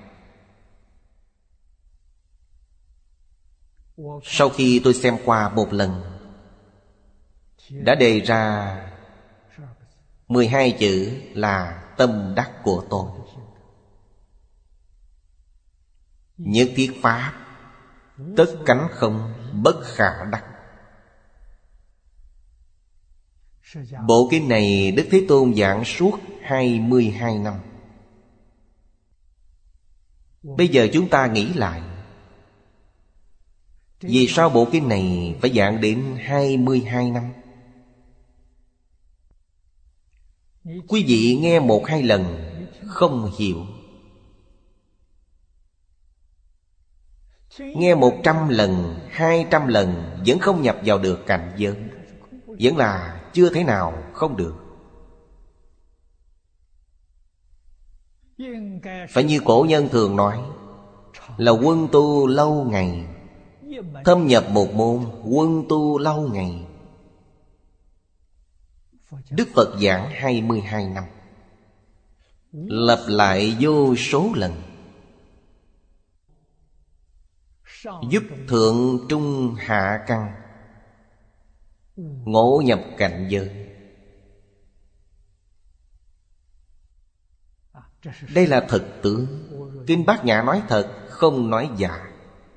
Sau khi tôi xem qua một lần, đã đề ra mười hai chữ là tâm đắc của tôi. Nhất thiết Pháp tất cánh không, bất khả đắc. Bộ kinh này Đức Thế Tôn giảng suốt hai mươi hai năm. Bây giờ chúng ta nghĩ lại, vì sao bộ kinh này phải giảng đến hai mươi hai năm? Quý vị nghe một hai lần không hiểu, nghe một trăm lần, hai trăm lần vẫn không nhập vào được cảnh giới, vẫn là chưa thể nào không được. Phải như cổ nhân thường nói là quân tu lâu ngày, thâm nhập một môn, quân tu lâu ngày. Đức Phật giảng hai mươi hai năm, lặp lại vô số lần, giúp thượng trung hạ căn ngộ nhập cảnh giới. Đây là thực tướng. Kinh Bát Nhã nói thật, không nói giả.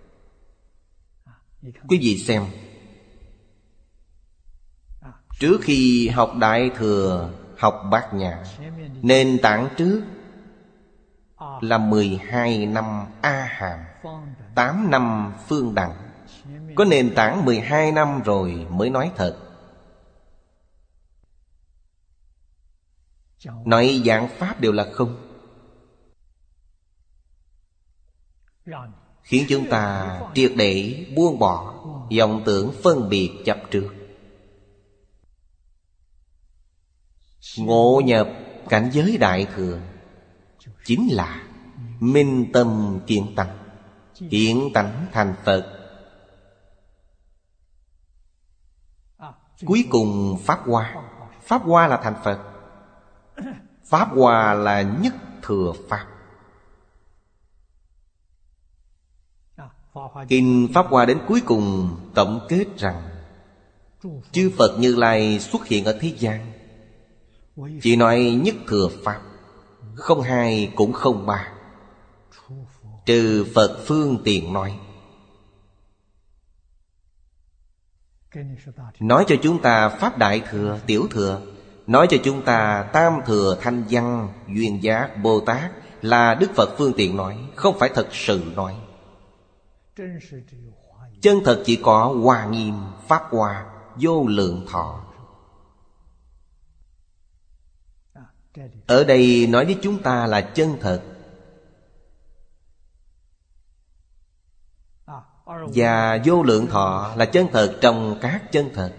Quý vị xem, trước khi học Đại Thừa học Bát Nhã. Nền tảng trước là mười hai năm A Hàm, tám năm Phương Đẳng. Có nền tảng mười hai năm rồi mới nói thật. Nói giảng pháp đều là không, khiến chúng ta triệt để buông bỏ vọng tưởng phân biệt chấp trước, ngộ nhập cảnh giới Đại Thừa, chính là minh tâm kiến tánh, kiến tánh thành Phật. Cuối cùng Pháp Hoa. Pháp Hoa là thành Phật. Pháp Hoa là nhất thừa Pháp. Kinh Pháp Hoa đến cuối cùng tổng kết rằng chư Phật Như Lai xuất hiện ở thế gian, chỉ nói nhất thừa Pháp, không hai cũng không ba, trừ Phật phương tiện nói. Nói cho chúng ta Pháp Đại Thừa, Tiểu Thừa. Nói cho chúng ta Tam Thừa, Thanh Văn, Duyên Giác, Bồ Tát là Đức Phật phương tiện nói, không phải thật sự nói. Chân thật chỉ có Hoa Nghiêm, Pháp Hoa, Vô Lượng Thọ. Ở đây nói với chúng ta là chân thật. Và Vô Lượng Thọ là chân thật trong các chân thật.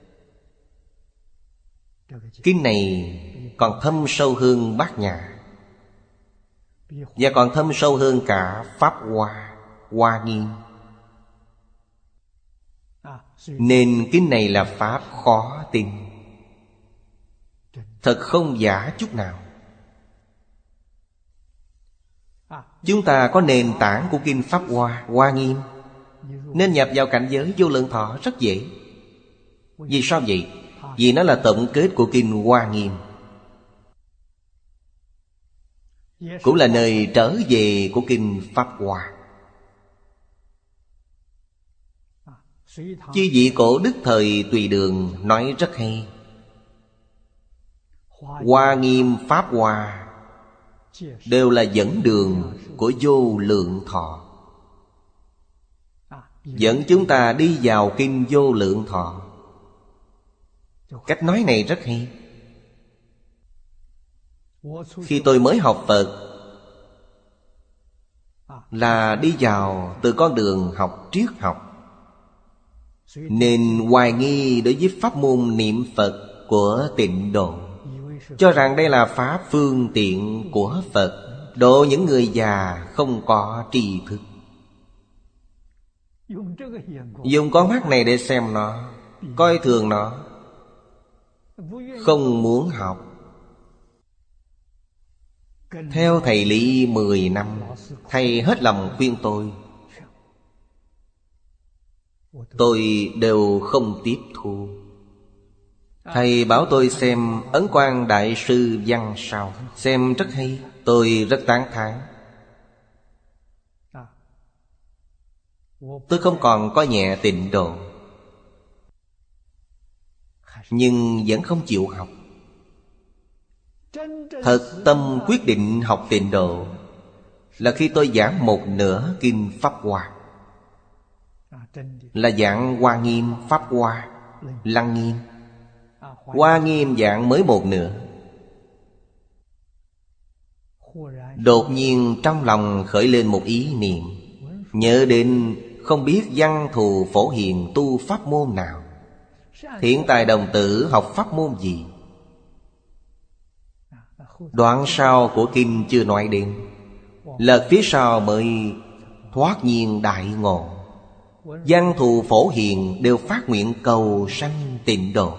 Kinh này còn thâm sâu hơn Bát Nhã, và còn thâm sâu hơn cả Pháp Hoa, Hoa Nghiêm. Nên kinh này là Pháp khó tin, thật không giả chút nào. Chúng ta có nền tảng của kinh Pháp Hoa, Hoa Nghiêm, nên nhập vào cảnh giới Vô Lượng Thọ rất dễ. Vì sao vậy? Vì nó là tổng kết của kinh Hoa Nghiêm, cũng là nơi trở về của kinh Pháp Hoa. Chư vị cổ đức thời Tùy Đường nói rất hay. Hoa Nghiêm, Pháp Hoa đều là dẫn đường của Vô Lượng Thọ, dẫn chúng ta đi vào kinh Vô Lượng Thọ. Cách nói này rất hay. Khi tôi mới học Phật là đi vào từ con đường học triết học, nên hoài nghi đối với pháp môn niệm Phật của Tịnh Độ, cho rằng đây là pháp phương tiện của Phật, độ những người già không có tri thức. Dùng con mắt này để xem nó, coi thường nó, không muốn học. Theo thầy Lý mười năm, thầy hết lòng khuyên tôi, tôi đều không tiếp thu. Thầy bảo tôi xem Ấn Quang Đại Sư Văn Sao, xem rất hay, tôi rất tán thán. Tôi không còn có nhẹ Tịnh Độ, nhưng vẫn không chịu học. Thật tâm quyết định học Tịnh Độ là khi tôi giảng một nửa kinh Pháp Hoa, là giảng Hoa Nghiêm, Pháp Hoa, Lăng Nghiêm. Hoa Nghiêm giảng mới một nửa, đột nhiên trong lòng khởi lên một ý niệm, nhớ đến không biết văn thù phổ hiền tu pháp môn nào, thiện tài đồng tử học pháp môn gì. Đoạn sau của kinh chưa nói đến, lật phía sau mới thoát nhiên đại ngộ. Văn thù phổ hiền đều phát nguyện cầu sanh Tịnh Độ.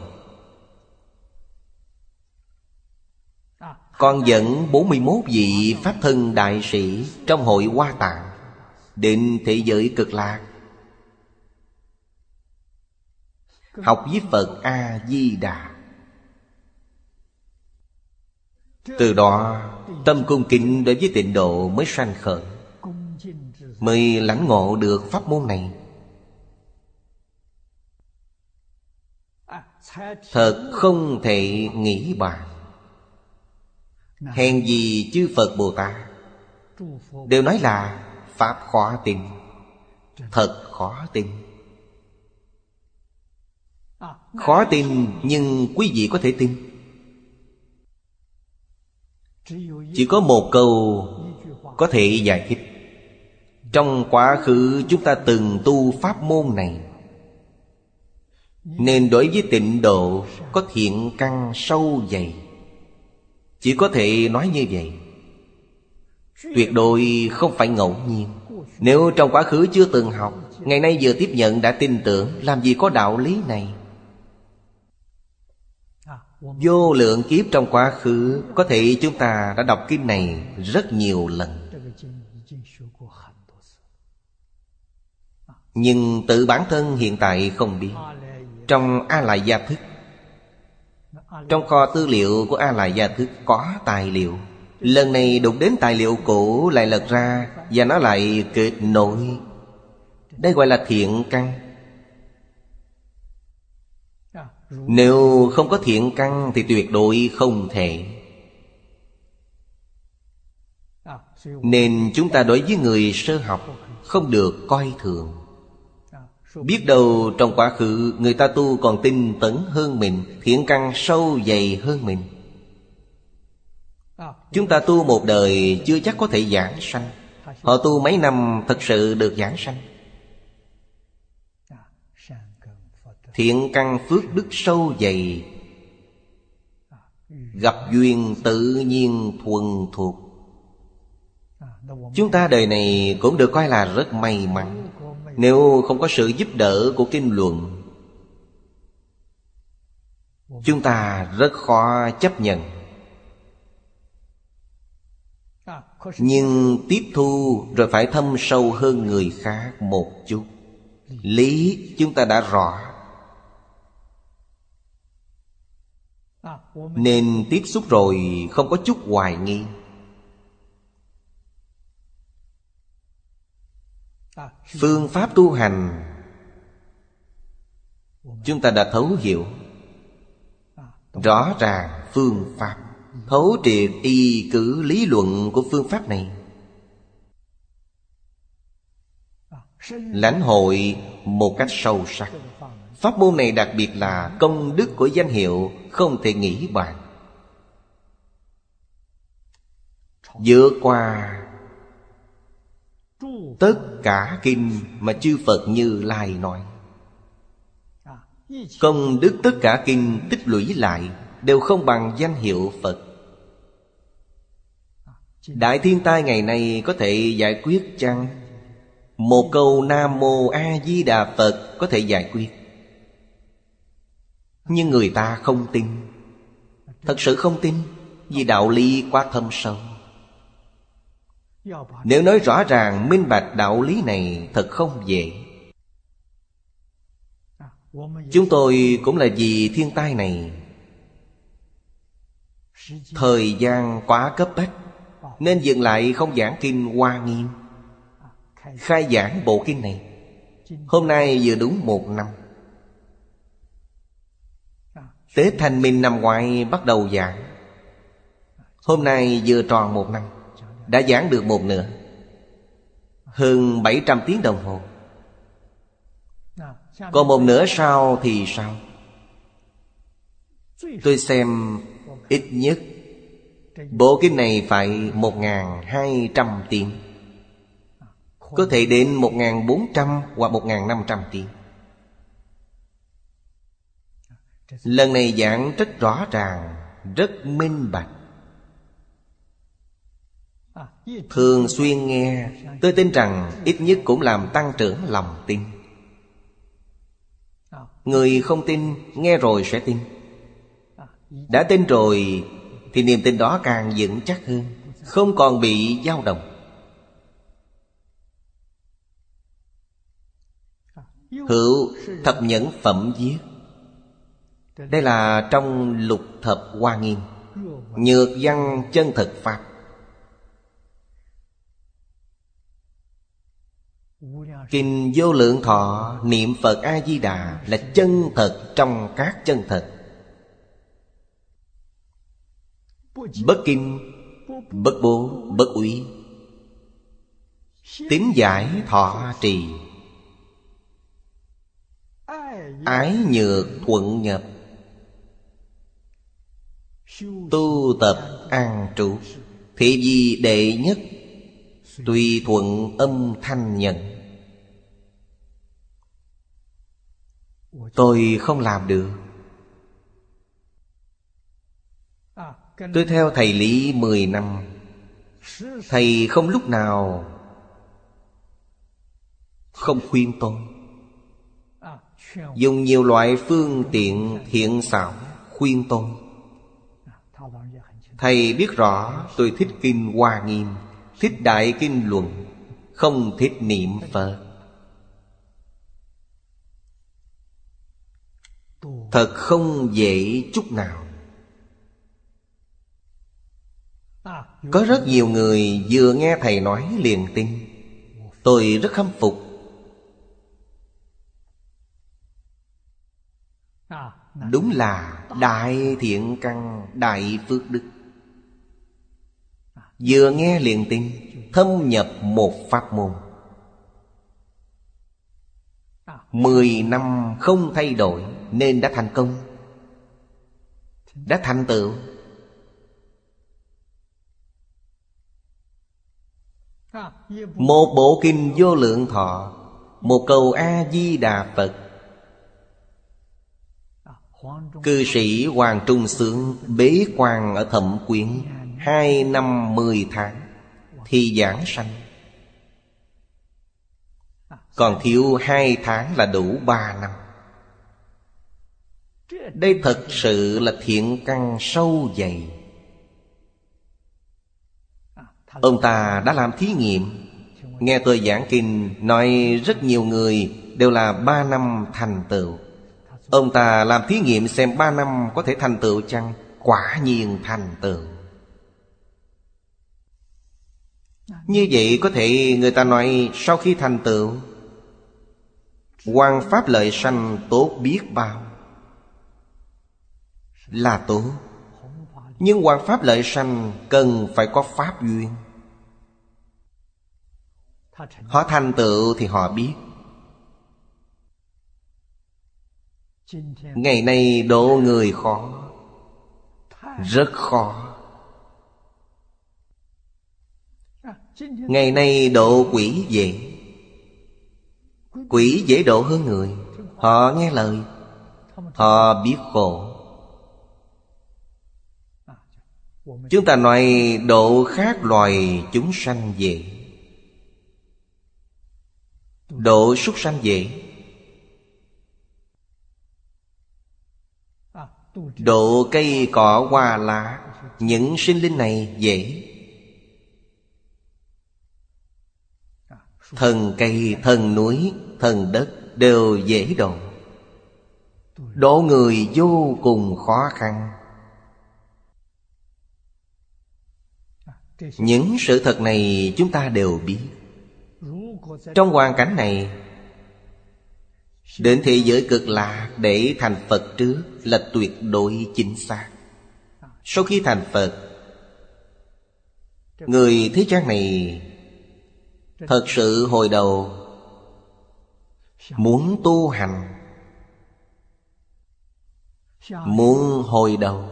Con dẫn bốn mươi mốt vị Pháp thân đại sĩ trong hội Hoa Tạng đến thế giới Cực Lạc, học với Phật A-di-đà. Từ đó tâm cung kính đối với Tịnh Độ mới sanh khởi, mới lãnh ngộ được pháp môn này. Thật không thể nghĩ bàn. hèn gì chư Phật Bồ Tát đều nói là pháp khó tin. Thật khó tin. Khó tin nhưng quý vị có thể tin. Chỉ có một câu có thể giải thích. Trong quá khứ chúng ta từng tu pháp môn này, nên đối với tịnh độ có thiện căn sâu dày. Chỉ có thể nói như vậy. Tuyệt đối không phải ngẫu nhiên. Nếu trong quá khứ chưa từng học, ngày nay vừa tiếp nhận đã tin tưởng, làm gì có đạo lý này. Vô lượng kiếp trong quá khứ, có thể chúng ta đã đọc kinh này rất nhiều lần, nhưng tự bản thân hiện tại không biết. Trong A Lại Gia Thức, trong kho tư liệu của A Lại Gia Thức có tài liệu. Lần này đụng đến tài liệu cũ lại lật ra, và nó lại kết nối. Đây gọi là thiện căn. Nếu không có thiện căn thì tuyệt đối không thể. Nên chúng ta đối với người sơ học không được coi thường. Biết đâu trong quá khứ người ta tu còn tinh tấn hơn mình, thiện căn sâu dày hơn mình. Chúng ta tu một đời chưa chắc có thể giảng sanh. Họ tu mấy năm thật sự được giảng sanh. Thiện căn phước đức sâu dày, gặp duyên tự nhiên thuần thuộc. Chúng ta đời này cũng được coi là rất may mắn. Nếu không có sự giúp đỡ của kinh luận, chúng ta rất khó chấp nhận. Nhưng tiếp thu rồi phải thâm sâu hơn người khác một chút. Lý chúng ta đã rõ, nên tiếp xúc rồi không có chút hoài nghi. Phương pháp tu hành chúng ta đã thấu hiểu rõ ràng phương pháp, thấu triệt y cử lý luận của phương pháp này, lãnh hội một cách sâu sắc. Pháp môn này đặc biệt là công đức của danh hiệu không thể nghĩ bàn. Vượt qua tất cả kinh mà chư Phật Như Lai nói. Công đức tất cả kinh tích lũy lại đều không bằng danh hiệu Phật. Đại thiên tai ngày nay có thể giải quyết chăng? Một câu Nam Mô A Di Đà Phật có thể giải quyết. Nhưng người ta không tin. Thật sự không tin, vì đạo lý quá thâm sâu. Nếu nói rõ ràng minh bạch đạo lý này thật không dễ. Chúng tôi cũng là vì thiên tai này, thời gian quá cấp bách, nên dừng lại không giảng kinh Hoa Nghiêm, khai giảng bộ kinh này. Hôm nay vừa đúng một năm. Tết Thanh Minh năm ngoái bắt đầu giảng, hôm nay vừa tròn một năm. Đã giảng được một nửa, hơn bảy trăm tiếng đồng hồ. Còn một nửa sau thì sao? Tôi xem ít nhất bộ kinh này phải một nghìn hai trăm tiếng, có thể đến một nghìn bốn trăm hoặc một nghìn năm trăm tiếng. Lần này giảng rất rõ ràng, rất minh bạch. Thường xuyên nghe, tôi tin rằng ít nhất cũng làm tăng trưởng lòng tin. Người không tin, nghe rồi sẽ tin. Đã tin rồi thì niềm tin đó càng vững chắc hơn, không còn bị dao động. Hữu thập nhẫn phẩm viết, đây là trong lục thập Hoa Nghiêm, nhược văn chân thực pháp. Kinh Vô Lượng Thọ niệm Phật A-di-đà là chân thật trong các chân thật, bất kinh, bất bố, bất úy, tín giải thọ trì, ái nhược thuận nhập, tu tập an trụ, thị gì đệ nhất, tùy thuận âm thanh nhận. Tôi không làm được. Tôi theo thầy Lý mười năm. Thầy không lúc nào không khuyên tôi, dùng nhiều loại phương tiện thiện xảo khuyên tôi. Thầy biết rõ tôi thích kinh Hoa Nghiêm, thích Đại Kinh Luận, không thích niệm Phật. Thật không dễ chút nào. Có rất nhiều người vừa nghe thầy nói liền tin. Tôi rất khâm phục. Đúng là đại thiện căn, đại phước đức. Vừa nghe liền tin, thâm nhập một pháp môn. Mười năm không thay đổi nên đã thành công, đã thành tựu. Một bộ kinh Vô Lượng Thọ, một câu A-di-đà Phật. Cư sĩ Hoàng Trung Xướng bế quan ở Thẩm Quyến Hai năm mười tháng thì giảng sanh. Còn thiếu hai tháng là đủ ba năm. Đây thật sự là thiện căn sâu dày. Ông ta đã làm thí nghiệm. Nghe tôi giảng kinh, nói rất nhiều người đều là ba năm thành tựu. Ông ta làm thí nghiệm xem ba năm có thể thành tựu chăng? Quả nhiên thành tựu. Như vậy có thể người ta nói sau khi thành tựu, hoằng pháp lợi sanh tốt biết bao. Là tốt. Nhưng hoằng pháp lợi sanh cần phải có pháp duyên. Họ thành tựu thì họ biết. Ngày nay độ người khó, rất khó. Ngày nay độ quỷ dễ. Quỷ dễ độ hơn người. Họ nghe lời, họ biết khổ. Chúng ta nói độ khác loài chúng sanh dễ, độ súc sanh dễ. Độ cây cỏ hoa lá, những sinh linh này dễ. Thần cây, thần núi, thần đất đều dễ độ. Độ người vô cùng khó khăn. Những sự thật này chúng ta đều biết. Trong hoàn cảnh này, đến thế giới cực lạc để thành Phật trước là tuyệt đối chính xác. Sau khi thành Phật, người thế gian này thật sự hồi đầu muốn tu hành, muốn hồi đầu,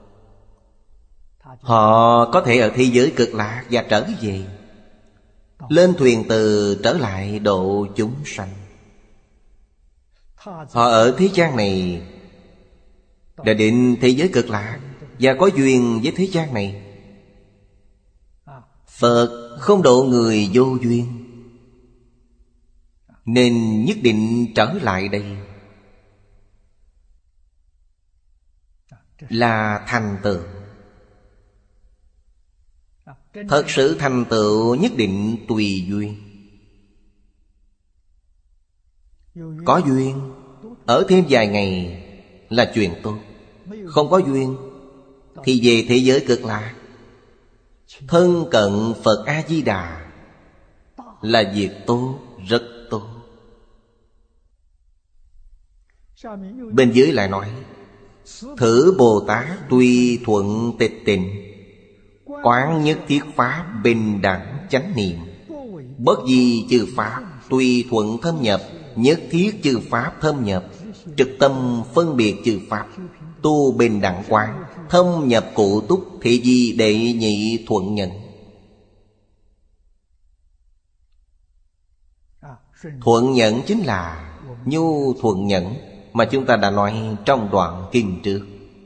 họ có thể ở thế giới cực lạc và trở về, lên thuyền từ trở lại độ chúng sanh. Họ ở thế gian này đã đến thế giới cực lạc và có duyên với thế gian này. Phật không độ người vô duyên, nên nhất định trở lại đây là thành tựu. Thật sự thành tựu nhất định tùy duyên. Có duyên, ở thêm vài ngày là chuyện tốt. Không có duyên thì về thế giới cực lạc, thân cận Phật A-di-đà là việc tốt, rất tốt. Bên dưới lại nói: thử Bồ Tát tùy thuận tịch tịnh, Quán nhất thiết pháp bình đẳng chánh niệm. Bất di chư pháp tùy thuận thâm nhập. Nhất thiết chư pháp thâm nhập. Trực tâm phân biệt chư pháp. Tu bình đẳng quán. Thâm nhập cụ túc. Thị di đệ nhị thuận nhận. Thuận nhẫn chính là nhu thuận nhẫn mà chúng ta đã nói trong đoạn kinh trước.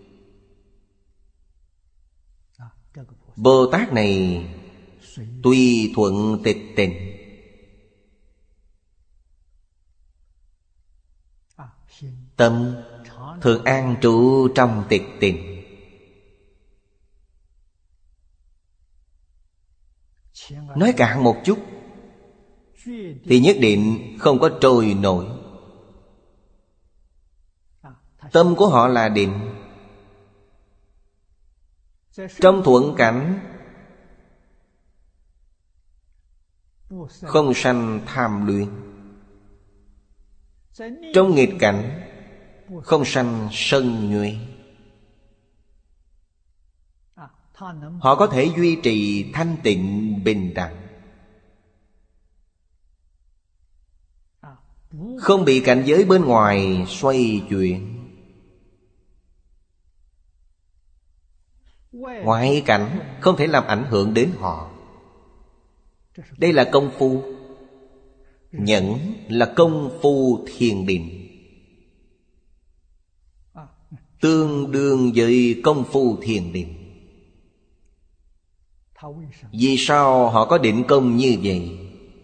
Bồ Tát này tùy thuận tịch tịnh. Tâm thường an trụ trong tịch tịnh. Nói cạn một chút thì nhất định không có trôi nổi. Tâm của họ là định. Trong thuận cảnh không sanh tham luyện. Trong nghịch cảnh không sanh sân nhuệ. Họ có thể duy trì thanh tịnh bình đẳng, không bị cảnh giới bên ngoài xoay chuyển. Ngoại cảnh không thể làm ảnh hưởng đến họ. Đây là công phu. Nhẫn là công phu thiền định, tương đương với công phu thiền định. Vì sao họ có định công như vậy?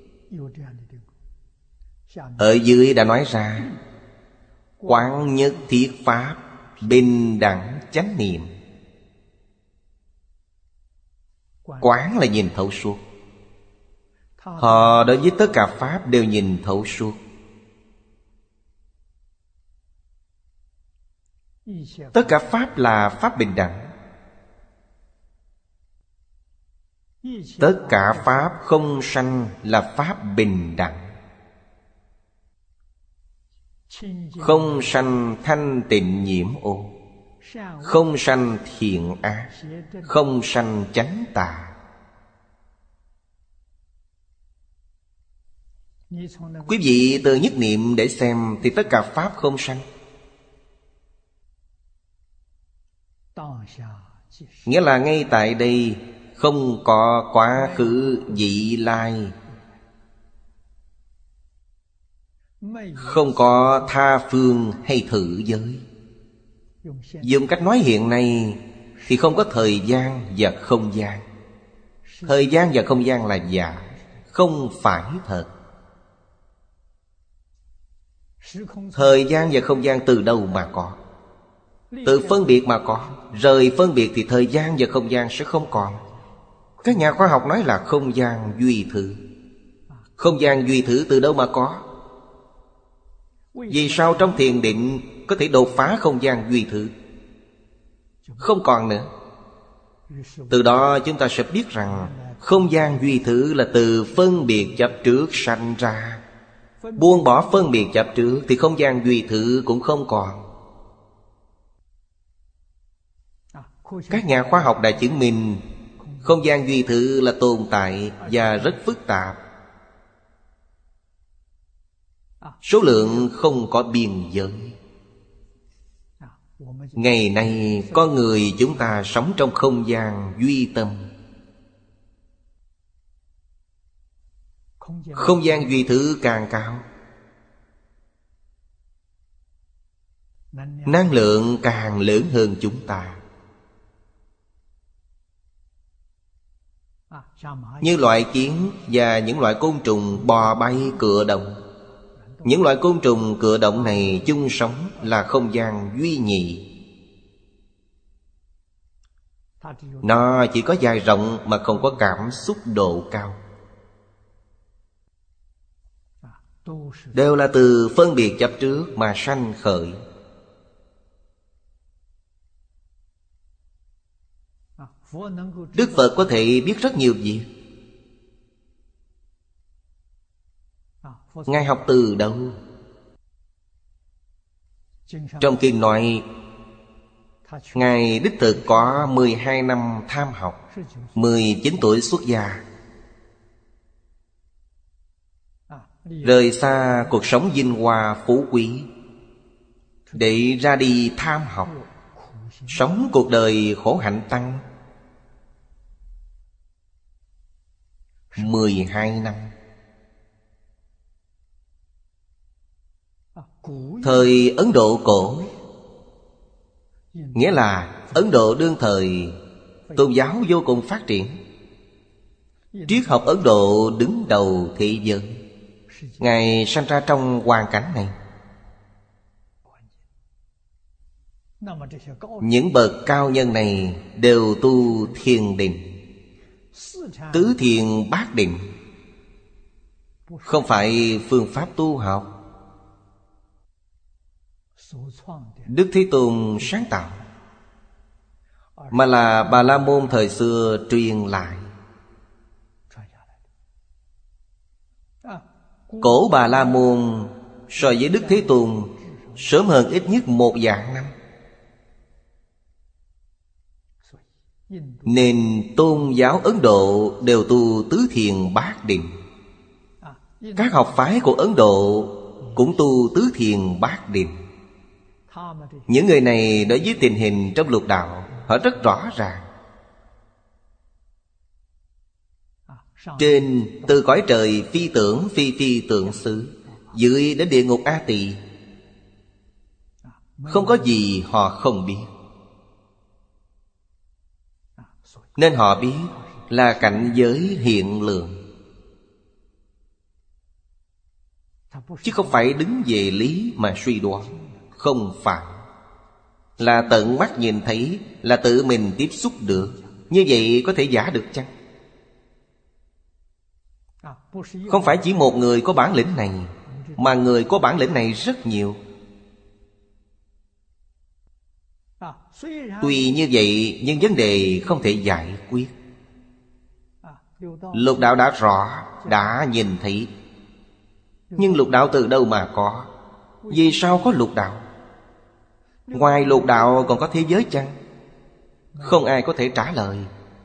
Ở dưới đã nói ra quán nhất thiết pháp bình đẳng chánh niệm. Quán là nhìn thấu suốt. Họ đối với tất cả pháp đều nhìn thấu suốt. Tất cả pháp là pháp bình đẳng. Tất cả pháp không sanh là pháp bình đẳng. Không sanh thanh tịnh nhiễm ô. Không sanh thiện ác. Không sanh chánh tà. Quý vị từ nhất niệm để xem thì tất cả pháp không sanh. Nghĩa là ngay tại đây không có quá khứ vị lai, không có tha phương hay thử giới. Dùng cách nói hiện nay thì không có thời gian và không gian. Thời gian và không gian là giả, không phải thật. Thời gian và không gian từ đâu mà có? Từ phân biệt mà có. Rời phân biệt thì thời gian và không gian sẽ không còn. Các nhà khoa học nói là không gian duy thử. Không gian duy thử từ đâu mà có? Vì sao trong thiền định có thể đột phá không gian duy thử? Không còn nữa. Từ đó chúng ta sẽ biết rằng không gian duy thử là từ phân biệt chấp trước sanh ra. Buông bỏ phân biệt chấp trước thì không gian duy thử cũng không còn. Các nhà khoa học đã chứng minh không gian duy thử là tồn tại và rất phức tạp. Số lượng không có biên giới. Ngày nay con người chúng ta sống trong không gian duy tâm. Không gian duy thử càng cao, năng lượng càng lớn hơn chúng ta. Như loại kiến và những loại côn trùng bò bay cựa động. Những loại côn trùng cựa động này chung sống là không gian duy nhị. Nó chỉ có dài rộng mà không có cảm xúc độ cao. Đều là từ phân biệt chấp trước mà sanh khởi. Đức Phật có thể biết rất nhiều việc. Ngài học từ đâu? Trong kinh nói Ngài đích thực có mười hai năm tham học, mười chín tuổi xuất gia, rời xa cuộc sống vinh hoa phú quý để ra đi tham học, sống cuộc đời khổ hạnh tăng. Mười hai năm. Thời Ấn Độ cổ, nghĩa là Ấn Độ đương thời tôn giáo vô cùng phát triển, triết học Ấn Độ đứng đầu thế giới. Ngài sanh ra trong hoàn cảnh này. Những bậc cao nhân này đều tu thiền định, tứ thiền bát định, không phải phương pháp tu học Đức Thế Tôn sáng tạo, mà là Bà La Môn thời xưa truyền lại. Cổ Bà La Môn so với Đức Thế Tôn sớm hơn ít nhất một vạn năm, nên tôn giáo Ấn Độ đều tu tứ thiền bát định. Các học phái của Ấn Độ cũng tu tứ thiền bát định. Những người này đối với tình hình trong lục đạo họ rất rõ ràng. Trên từ cõi trời phi tưởng phi phi tưởng xứ, dưới đến địa ngục A Tỳ, không có gì họ không biết. Nên họ biết là cảnh giới hiện lượng, chứ không phải đứng về lý mà suy đoán. Không phải là tận mắt nhìn thấy, là tự mình tiếp xúc được. Như vậy có thể giả được chăng? Không phải chỉ một người có bản lĩnh này, mà người có bản lĩnh này rất nhiều. Tuy như vậy, nhưng vấn đề không thể giải quyết. Lục đạo đã rõ, đã nhìn thấy. Nhưng lục đạo từ đâu mà có? Vì sao có lục đạo? Ngoài lục đạo còn có thế giới chăng? Không ai có thể trả lời.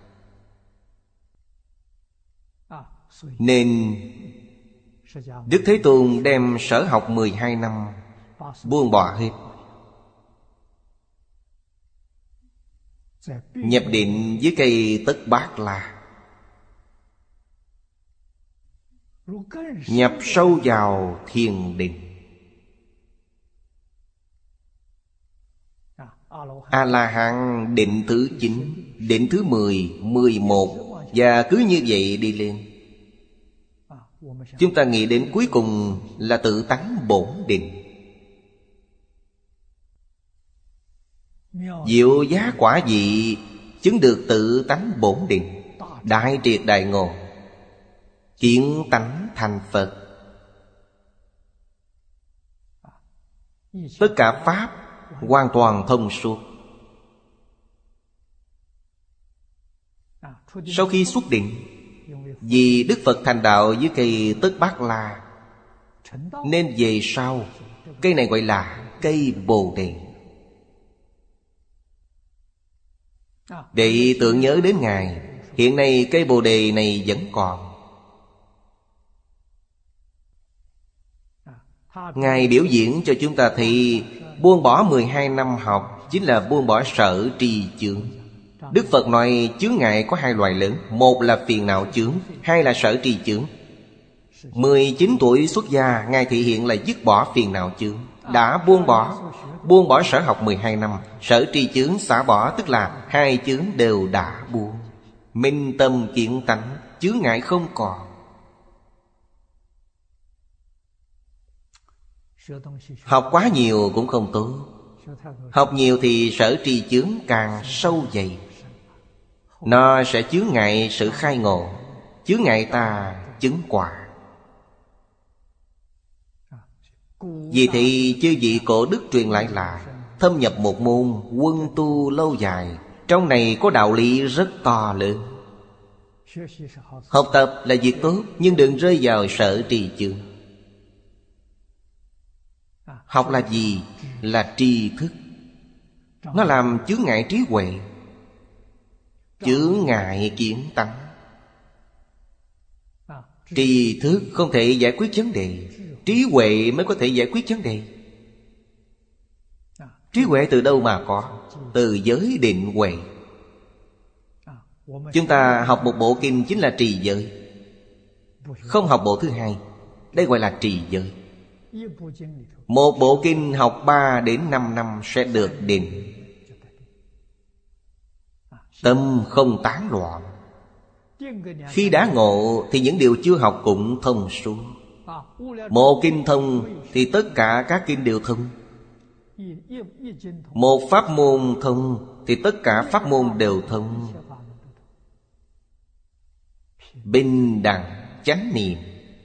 Nên Đức Thế Tôn đem sở học mười hai năm buông bỏ hết, nhập định với cây Tất Bát La, nhập sâu vào thiền định. A-la-hán định thứ chín, định thứ mười, mười một, và cứ như vậy đi lên. Chúng ta nghĩ đến cuối cùng là tự tánh bổn định. Diệu giá quả vị chứng được tự tánh bổn định, đại triệt đại ngộ, kiến tánh thành Phật. Tất cả pháp hoàn toàn thông suốt. Sau khi xuất định, vì Đức Phật thành đạo với cây Tất Bát La, nên về sau cây này gọi là cây Bồ Đề, để tưởng nhớ đến Ngài. Hiện nay cây Bồ Đề này vẫn còn. Ngài biểu diễn cho chúng ta thấy buông bỏ mười hai năm học chính là buông bỏ sở tri chướng. Đức Phật nói chướng ngại có hai loại lớn, một là phiền não chướng, hai là sở tri chướng. Mười chín tuổi xuất gia, Ngài thị hiện là dứt bỏ phiền não chướng, đã buông bỏ. Buông bỏ sở học mười hai năm, sở tri chướng xả bỏ, tức là hai chướng đều đã buông. Minh tâm kiến tánh, chướng ngại không còn. Học quá nhiều cũng không tốt. Học nhiều thì sở tri chướng càng sâu dày, nó sẽ chướng ngại sự khai ngộ, chướng ngại ta chứng quả. Vì thì chư vị cổ đức truyền lại là thâm nhập một môn, quân tu lâu dài. Trong này có đạo lý rất to lớn. Học tập là việc tốt, nhưng đừng rơi vào sở tri chướng. Học là gì? Là tri thức. Nó làm chướng ngại trí huệ, chướng ngại kiến tánh. Tri thức không thể giải quyết vấn đề, trí huệ mới có thể giải quyết vấn đề. Trí huệ từ đâu mà có? Từ giới định huệ. Chúng ta học một bộ kinh chính là trì giới, không học bộ thứ hai. Đây gọi là trì giới. Một bộ kinh học ba đến năm năm sẽ được định. Tâm không tán loạn. Khi đã ngộ thì những điều chưa học cũng thông suốt. Một kinh thông thì tất cả các kinh đều thông. Một pháp môn thông thì tất cả pháp môn đều thông. Bình đẳng chánh niệm.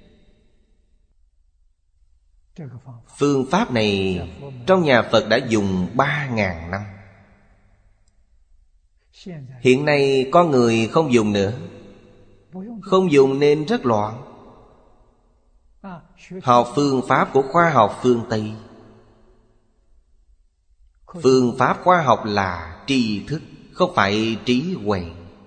Phương pháp này trong nhà Phật đã dùng ba ngàn năm. Hiện nay con người không dùng nữa. Không dùng nên rất loạn. Học phương pháp của khoa học phương Tây. Phương pháp khoa học là tri thức, không phải trí huệ.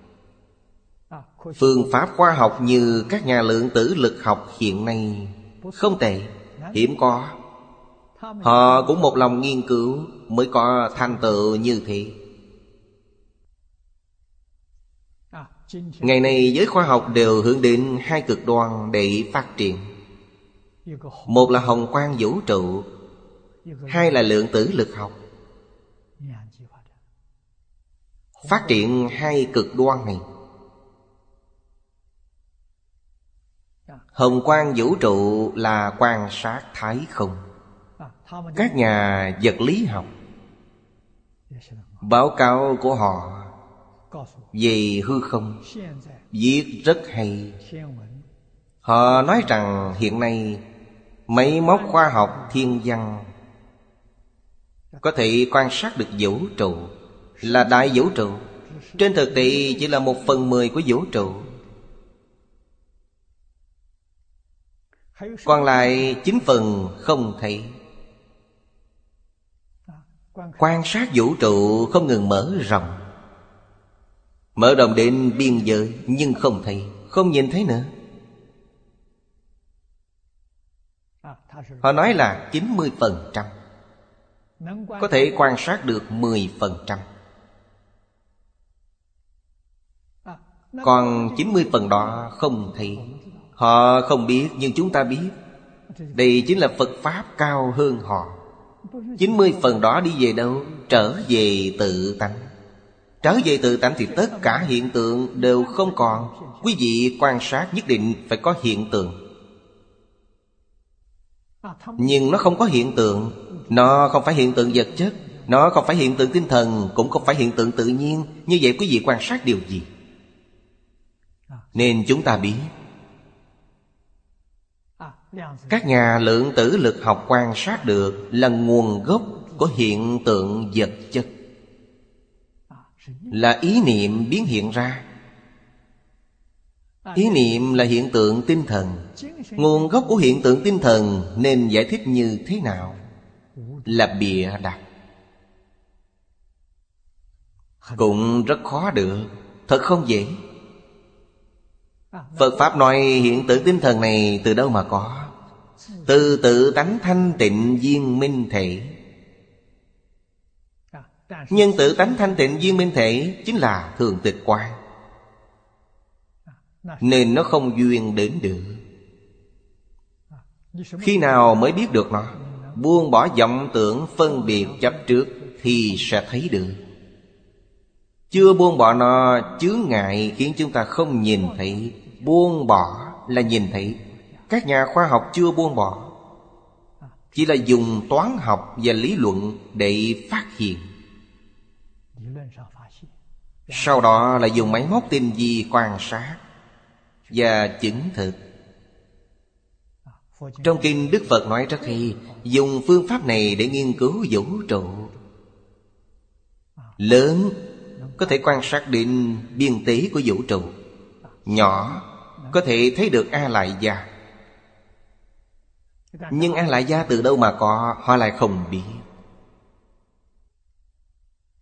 Phương pháp khoa học như các nhà lượng tử lực học hiện nay không tệ, hiếm có. Họ cũng một lòng nghiên cứu mới có thành tựu như thế. Ngày nay giới khoa học đều hướng đến hai cực đoan để phát triển. Một là hồng quang vũ trụ, hai là lượng tử lực học. Phát triển hai cực đoan này. Hồng quang vũ trụ là quan sát thái không. Các nhà vật lý học báo cáo của họ về hư không viết rất hay. Họ nói rằng hiện nay máy móc khoa học thiên văn có thể quan sát được vũ trụ, là đại vũ trụ. Trên thực tế chỉ là một phần mười của vũ trụ. Còn lại chín phần không thấy. Quan sát vũ trụ không ngừng mở rộng, mở rộng đến biên giới, nhưng không thấy, không nhìn thấy nữa. Họ nói là chín mươi phần trăm, có thể quan sát được mười phần trăm. Còn chín mươi phần đó không thấy. Họ không biết nhưng chúng ta biết. Đây chính là Phật Pháp cao hơn họ. Chín mươi phần đó đi về đâu? Trở về tự tánh. Trở về tự tánh thì tất cả hiện tượng đều không còn. Quý vị quan sát nhất định phải có hiện tượng. Nhưng nó không có hiện tượng. Nó không phải hiện tượng vật chất, nó không phải hiện tượng tinh thần, cũng không phải hiện tượng tự nhiên. Như vậy quý vị quan sát điều gì? Nên chúng ta biết, các nhà lượng tử lực học quan sát được là nguồn gốc của hiện tượng vật chất, là ý niệm biến hiện ra. Ý niệm là hiện tượng tinh thần. Nguồn gốc của hiện tượng tinh thần nên giải thích như thế nào? Là bịa đặt. Cũng rất khó được, thật không dễ. Phật Pháp nói hiện tượng tinh thần này từ đâu mà có? Từ tự tánh thanh tịnh viên minh thể. Nhưng tự tánh thanh tịnh viên minh thể chính là thường tịch quang, nên nó không duyên đến được. Khi nào mới biết được nó? Buông bỏ vọng tưởng phân biệt chấp trước thì sẽ thấy được. Chưa buông bỏ nó, chướng ngại khiến chúng ta không nhìn thấy. Buông bỏ là nhìn thấy. Các nhà khoa học chưa buông bỏ, chỉ là dùng toán học và lý luận để phát hiện. Sau đó là dùng máy móc tinh vi quan sát và chứng thực. Trong kinh Đức Phật nói rất hay, dùng phương pháp này để nghiên cứu vũ trụ lớn, có thể quan sát đến biên tế của vũ trụ. Nhỏ, có thể thấy được A Lại Gia. Nhưng A Lại Gia từ đâu mà có, họ lại không biết.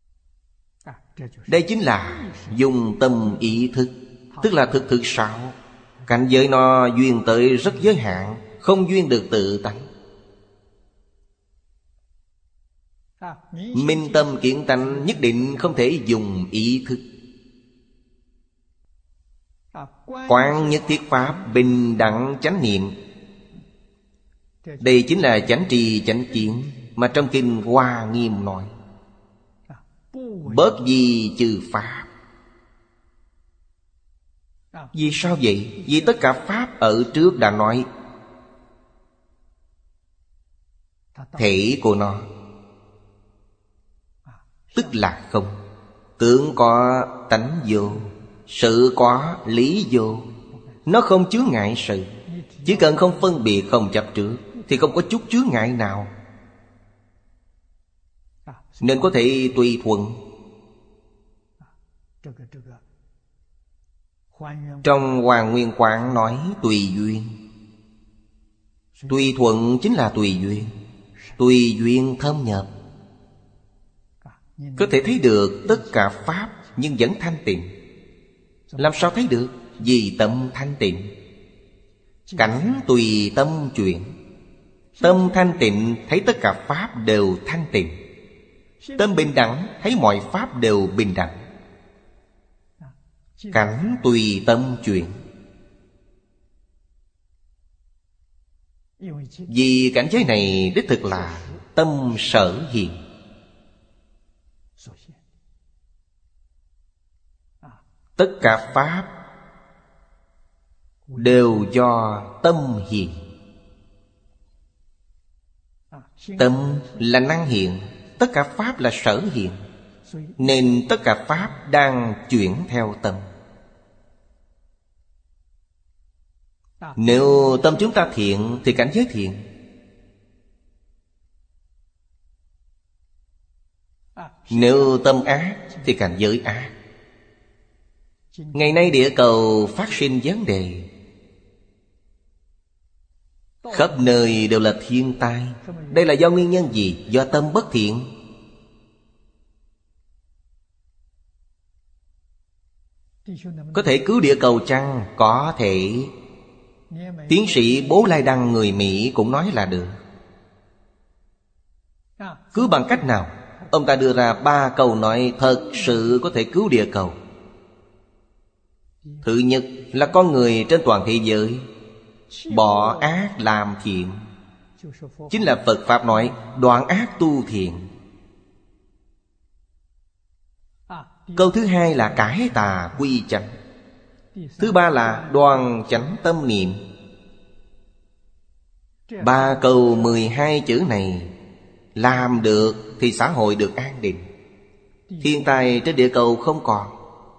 Đây chính là dùng tâm ý thức. Tức là thực thực sao cảnh giới nó duyên tới rất giới hạn, không duyên được tự tánh. Minh tâm kiến tánh nhất định không thể dùng ý thức. Quán nhất thiết pháp bình đẳng chánh niệm, đây chính là chánh trì chánh kiến mà trong kinh Hoa Nghiêm nói. Bớt gì trừ pháp. Vì sao vậy? Vì tất cả pháp ở trước đã nói thể của nó tức là không. Tướng có tánh vô, sự có lý vô. Nó không chướng ngại sự. Chỉ cần không phân biệt, không chấp trước thì không có chút chướng ngại nào, nên có thể tùy thuận. Trong Hoàng Nguyên Quán nói tùy duyên. Tùy thuận chính là tùy duyên. Tùy duyên thâm nhập, có thể thấy được tất cả pháp nhưng vẫn thanh tịnh. Làm sao thấy được? Vì tâm thanh tịnh. Cảnh tùy tâm chuyển. Tâm thanh tịnh thấy tất cả pháp đều thanh tịnh. Tâm bình đẳng thấy mọi pháp đều bình đẳng. Cảnh tùy tâm chuyển. Vì cảnh giới này đích thực là tâm sở hiện. Tất cả pháp đều do tâm hiện. Tâm là năng hiện, tất cả pháp là sở hiện, nên tất cả pháp đang chuyển theo tâm. Nếu tâm chúng ta thiện thì cảnh giới thiện. Nếu tâm ác thì cảnh giới ác. Ngày nay địa cầu phát sinh vấn đề, khắp nơi đều là thiên tai. Đây là do nguyên nhân gì? Do tâm bất thiện. Có thể cứu địa cầu chăng? Có thể. Tiến sĩ Bố Lai Đăng người Mỹ cũng nói là được. Cứu bằng cách nào? Ông ta đưa ra ba câu nói thật sự có thể cứu địa cầu. Thứ nhất là con người trên toàn thế giới bỏ ác làm thiện. Chính là Phật Pháp nói đoạn ác tu thiện. Câu thứ hai là cải tà quy chánh. Thứ ba là đoan chánh tâm niệm. Ba câu mười hai chữ này làm được thì xã hội được an định. Thiên tai trên địa cầu không còn.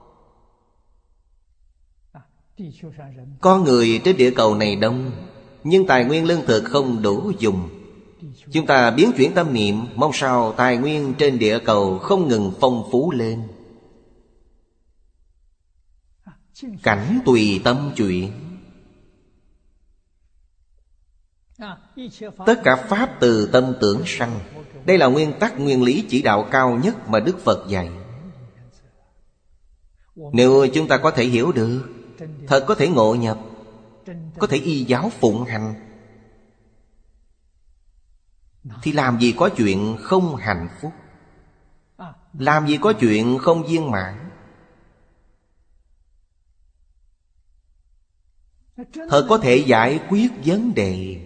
Con người trên địa cầu này đông, nhưng tài nguyên lương thực không đủ dùng. Chúng ta biến chuyển tâm niệm, mong sao tài nguyên trên địa cầu không ngừng phong phú lên. Cảnh tùy tâm chuyển. Tất cả pháp từ tâm tưởng sanh. Đây là nguyên tắc nguyên lý chỉ đạo cao nhất mà Đức Phật dạy. Nếu chúng ta có thể hiểu được, thật có thể ngộ nhập, có thể y giáo phụng hành, thì làm gì có chuyện không hạnh phúc, làm gì có chuyện không viên mãn. Thật có thể giải quyết vấn đề.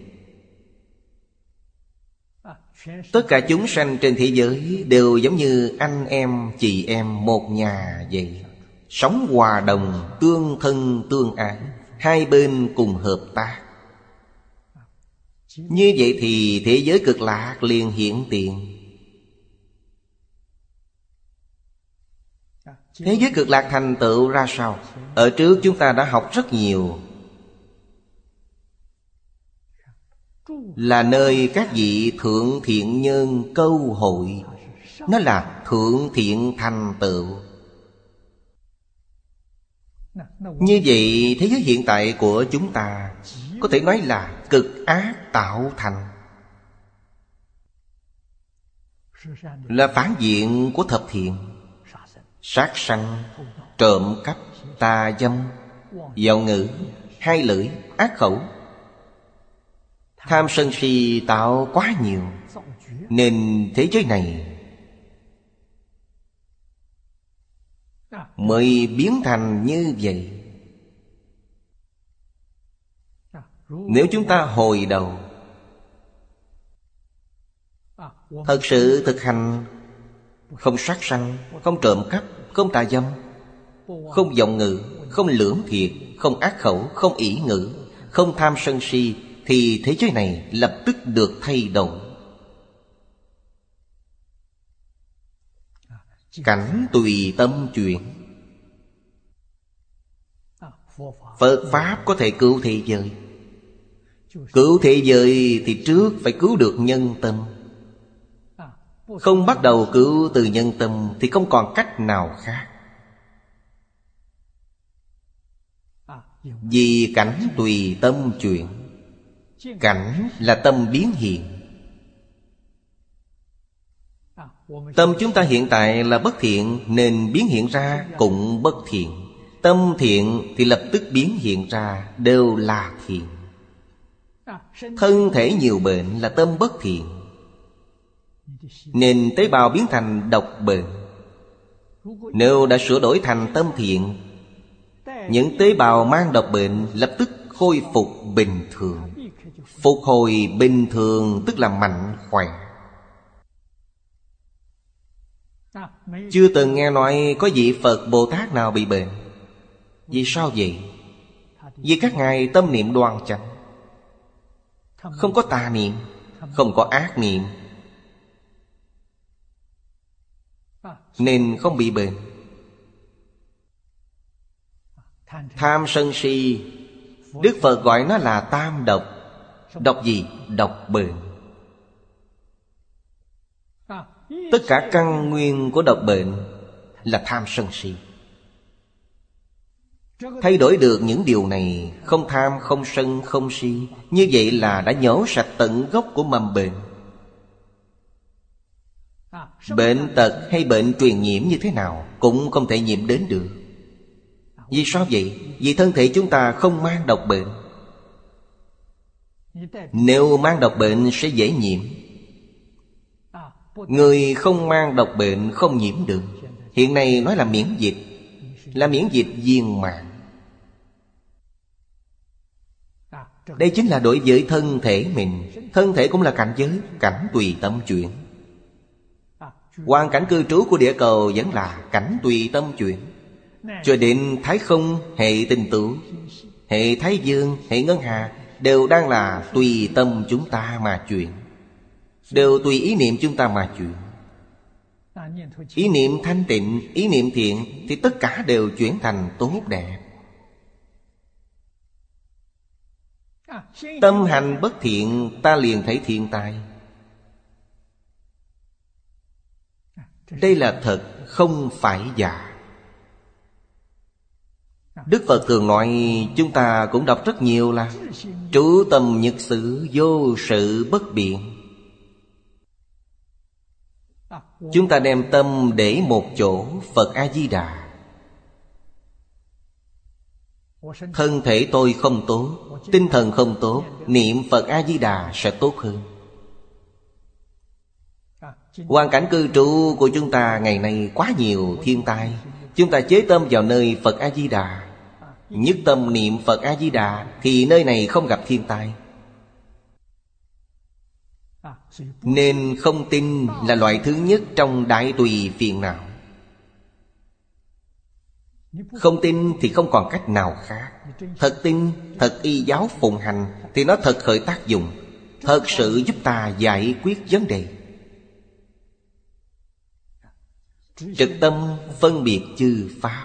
Tất cả chúng sanh trên thế giới đều giống như anh em, chị em một nhà vậy. Sống hòa đồng, tương thân tương ái, hai bên cùng hợp tác. Như vậy thì thế giới cực lạc liền hiện tiền. Thế giới cực lạc thành tựu ra sao? Ở trước chúng ta đã học rất nhiều. Là nơi các vị thượng thiện nhân câu hội. Nó là thượng thiện thành tựu. Như vậy thế giới hiện tại của chúng ta có thể nói là cực ác tạo thành, là phản diện của thập thiện. sát sanh, trộm cắp, tà dâm, vọng ngữ, hai lưỡi, ác khẩu. Tham sân si tạo quá nhiều, nên thế giới này mới biến thành như vậy. Nếu chúng ta hồi đầu thật sự thực hành không sát sanh, không trộm cắp, không tà dâm, không vọng ngữ, không lưỡng thiệt, không ác khẩu, không ỷ ngữ, không tham sân si, thì thế giới này lập tức được thay đổi. Cảnh tùy tâm chuyển. Phật Pháp có thể cứu thế giới. Cứu thế giới thì trước phải cứu được nhân tâm. Không bắt đầu cứu từ nhân tâm thì không còn cách nào khác. Vì cảnh tùy tâm chuyển. Cảnh là tâm biến hiện. Tâm chúng ta hiện tại là bất thiện, nên biến hiện ra cũng bất thiện. Tâm thiện thì lập tức biến hiện ra đều là thiện. Thân thể nhiều bệnh là tâm bất thiện, nên tế bào biến thành độc bệnh. Nếu đã sửa đổi thành tâm thiện, những tế bào mang độc bệnh lập tức khôi phục bình thường. Phục hồi bình thường tức là mạnh khỏe. Chưa từng nghe nói có vị Phật Bồ Tát nào bị bệnh. Vì sao vậy? Vì các ngài tâm niệm đoan chánh, không có tà niệm, không có ác niệm, nên không bị bệnh. Tham sân si, Đức Phật gọi nó là tam độc. Độc gì? Độc bệnh. Tất cả căn nguyên của độc bệnh là tham sân si. Thay đổi được những điều này, không tham, không sân, không si, như vậy là đã nhổ sạch tận gốc của mầm bệnh. Bệnh tật hay bệnh truyền nhiễm như thế nào cũng không thể nhiễm đến được. Vì sao vậy? Vì thân thể chúng ta không mang độc bệnh. Nếu mang độc bệnh sẽ dễ nhiễm. Người không mang độc bệnh không nhiễm được. Hiện nay nói là miễn dịch, là miễn dịch viên mãn. Đây chính là đối với thân thể mình. Thân thể cũng là cảnh giới, cảnh tùy tâm chuyển. Hoàn cảnh cư trú của địa cầu vẫn là cảnh tùy tâm chuyển. Cho đến Thái Không, hệ Tinh Tú, hệ Thái Dương, hệ Ngân Hà đều đang là tùy tâm chúng ta mà chuyển. Đều tùy ý niệm chúng ta mà chuyển. Ý niệm thanh tịnh, ý niệm thiện thì tất cả đều chuyển thành tốt đẹp. Tâm hành bất thiện, ta liền thấy thiên tai. Đây là thật, không phải giả. Đức Phật thường nói, chúng ta cũng đọc rất nhiều là trú tâm nhất xứ, vô sự bất biện. Chúng ta đem tâm để một chỗ, Phật A-di-đà. Thân thể tôi không tốt, tinh thần không tốt, niệm Phật A-di-đà sẽ tốt hơn. Hoàn cảnh cư trú của chúng ta ngày nay quá nhiều thiên tai. Chúng ta chế tâm vào nơi Phật A-di-đà, nhất tâm niệm Phật A-di-đà, thì nơi này không gặp thiên tai. Nên không tin là loại thứ nhất trong đại tùy phiền não. Không tin thì không còn cách nào khác. Thật tin, thật y giáo phụng hành thì nó thật khởi tác dụng, thật sự giúp ta giải quyết vấn đề. Trực tâm phân biệt chư pháp.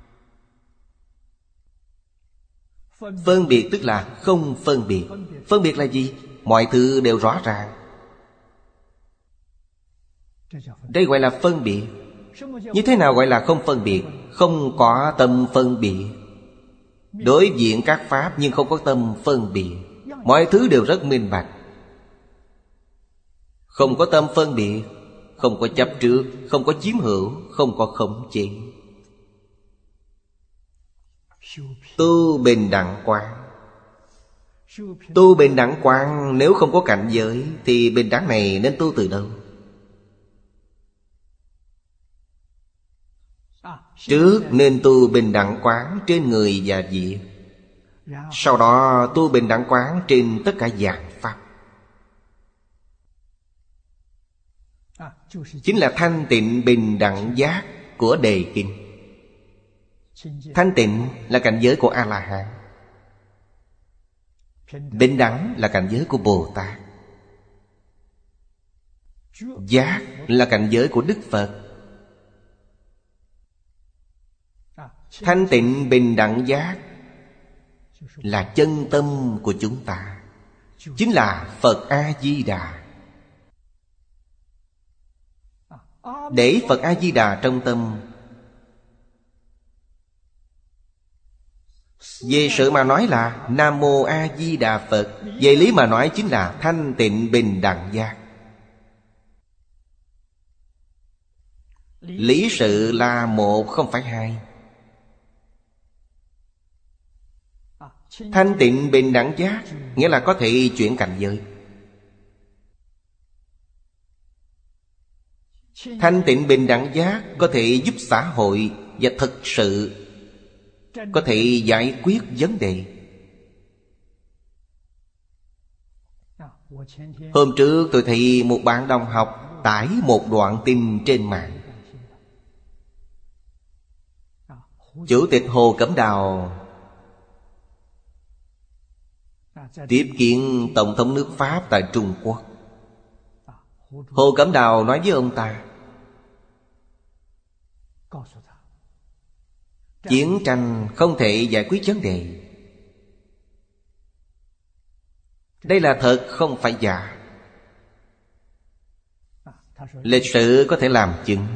Phân biệt tức là không phân biệt. Phân biệt là gì? Mọi thứ đều rõ ràng. Đây gọi là phân biệt. Như thế nào gọi là không phân biệt? Không có tâm phân biệt. Đối diện các pháp nhưng không có tâm phân biệt. Mọi thứ đều rất minh bạch. Không có tâm phân biệt không có chấp trước, không có chiếm hữu, không có khống chế. Tu bình đẳng quán. Tu bình đẳng quán nếu không có cảnh giới thì bình đẳng này nên tu từ đâu? Trước nên tu bình đẳng quán trên người và việc, sau đó tu bình đẳng quán trên tất cả dạng pháp. Chính là thanh tịnh bình đẳng giác của đề kinh. Thanh tịnh là cảnh giới của A-la-hán, bình đẳng là cảnh giới của Bồ Tát, giác là cảnh giới của Đức Phật. Thanh tịnh bình đẳng giác là chân tâm của chúng ta, chính là Phật A-di-đà. Để Phật A-di-đà trong tâm, về sự mà nói là Nam Mô A Di Đà Phật, về lý mà nói chính là thanh tịnh bình đẳng giác. Lý sự là một không phải hai. Thanh tịnh bình đẳng giác nghĩa là có thể chuyển cảnh giới. Thanh tịnh bình đẳng giác có thể giúp xã hội và thực sự có thể giải quyết vấn đề. Hôm trước tôi thấy một bạn đồng học tải một đoạn tin trên mạng. Chủ tịch Hồ Cẩm Đào tiếp kiến Tổng thống nước Pháp tại Trung Quốc. Hồ Cẩm Đào nói với ông ta, chiến tranh không thể giải quyết vấn đề. Đây là thật không phải giả. Lịch sử có thể làm chứng.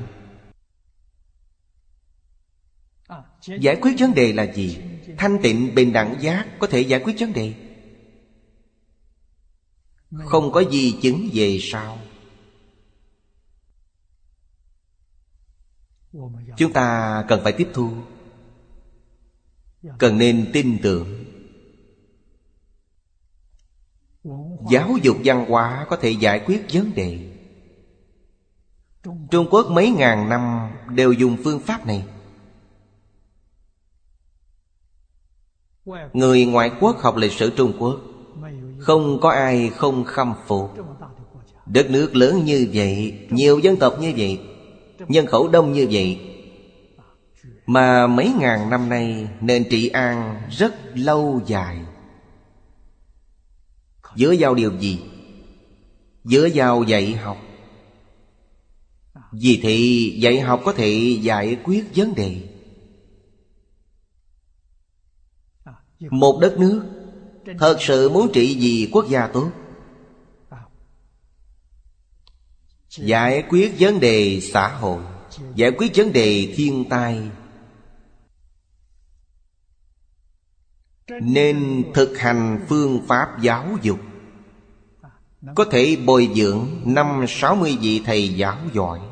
Giải quyết vấn đề là gì? Thanh tịnh bình đẳng giác có thể giải quyết vấn đề. Không có gì chứng về sau. Chúng ta cần phải tiếp thu, cần nên tin tưởng. Giáo dục văn hóa có thể giải quyết vấn đề. Trung Quốc mấy ngàn năm đều dùng phương pháp này. Người ngoại quốc học lịch sử Trung Quốc, không có ai không khâm phục. Đất nước lớn như vậy, nhiều dân tộc như vậy, nhân khẩu đông như vậy, mà mấy ngàn năm nay nền trị an rất lâu dài. Dựa vào điều gì? Dựa vào dạy học. Vì thì dạy học có thể giải quyết vấn đề. Một đất nước thật sự muốn trị vì quốc gia tốt, giải quyết vấn đề xã hội, giải quyết vấn đề thiên tai, nên thực hành phương pháp giáo dục. Có thể bồi dưỡng năm sáu mươi vị thầy giáo giỏi.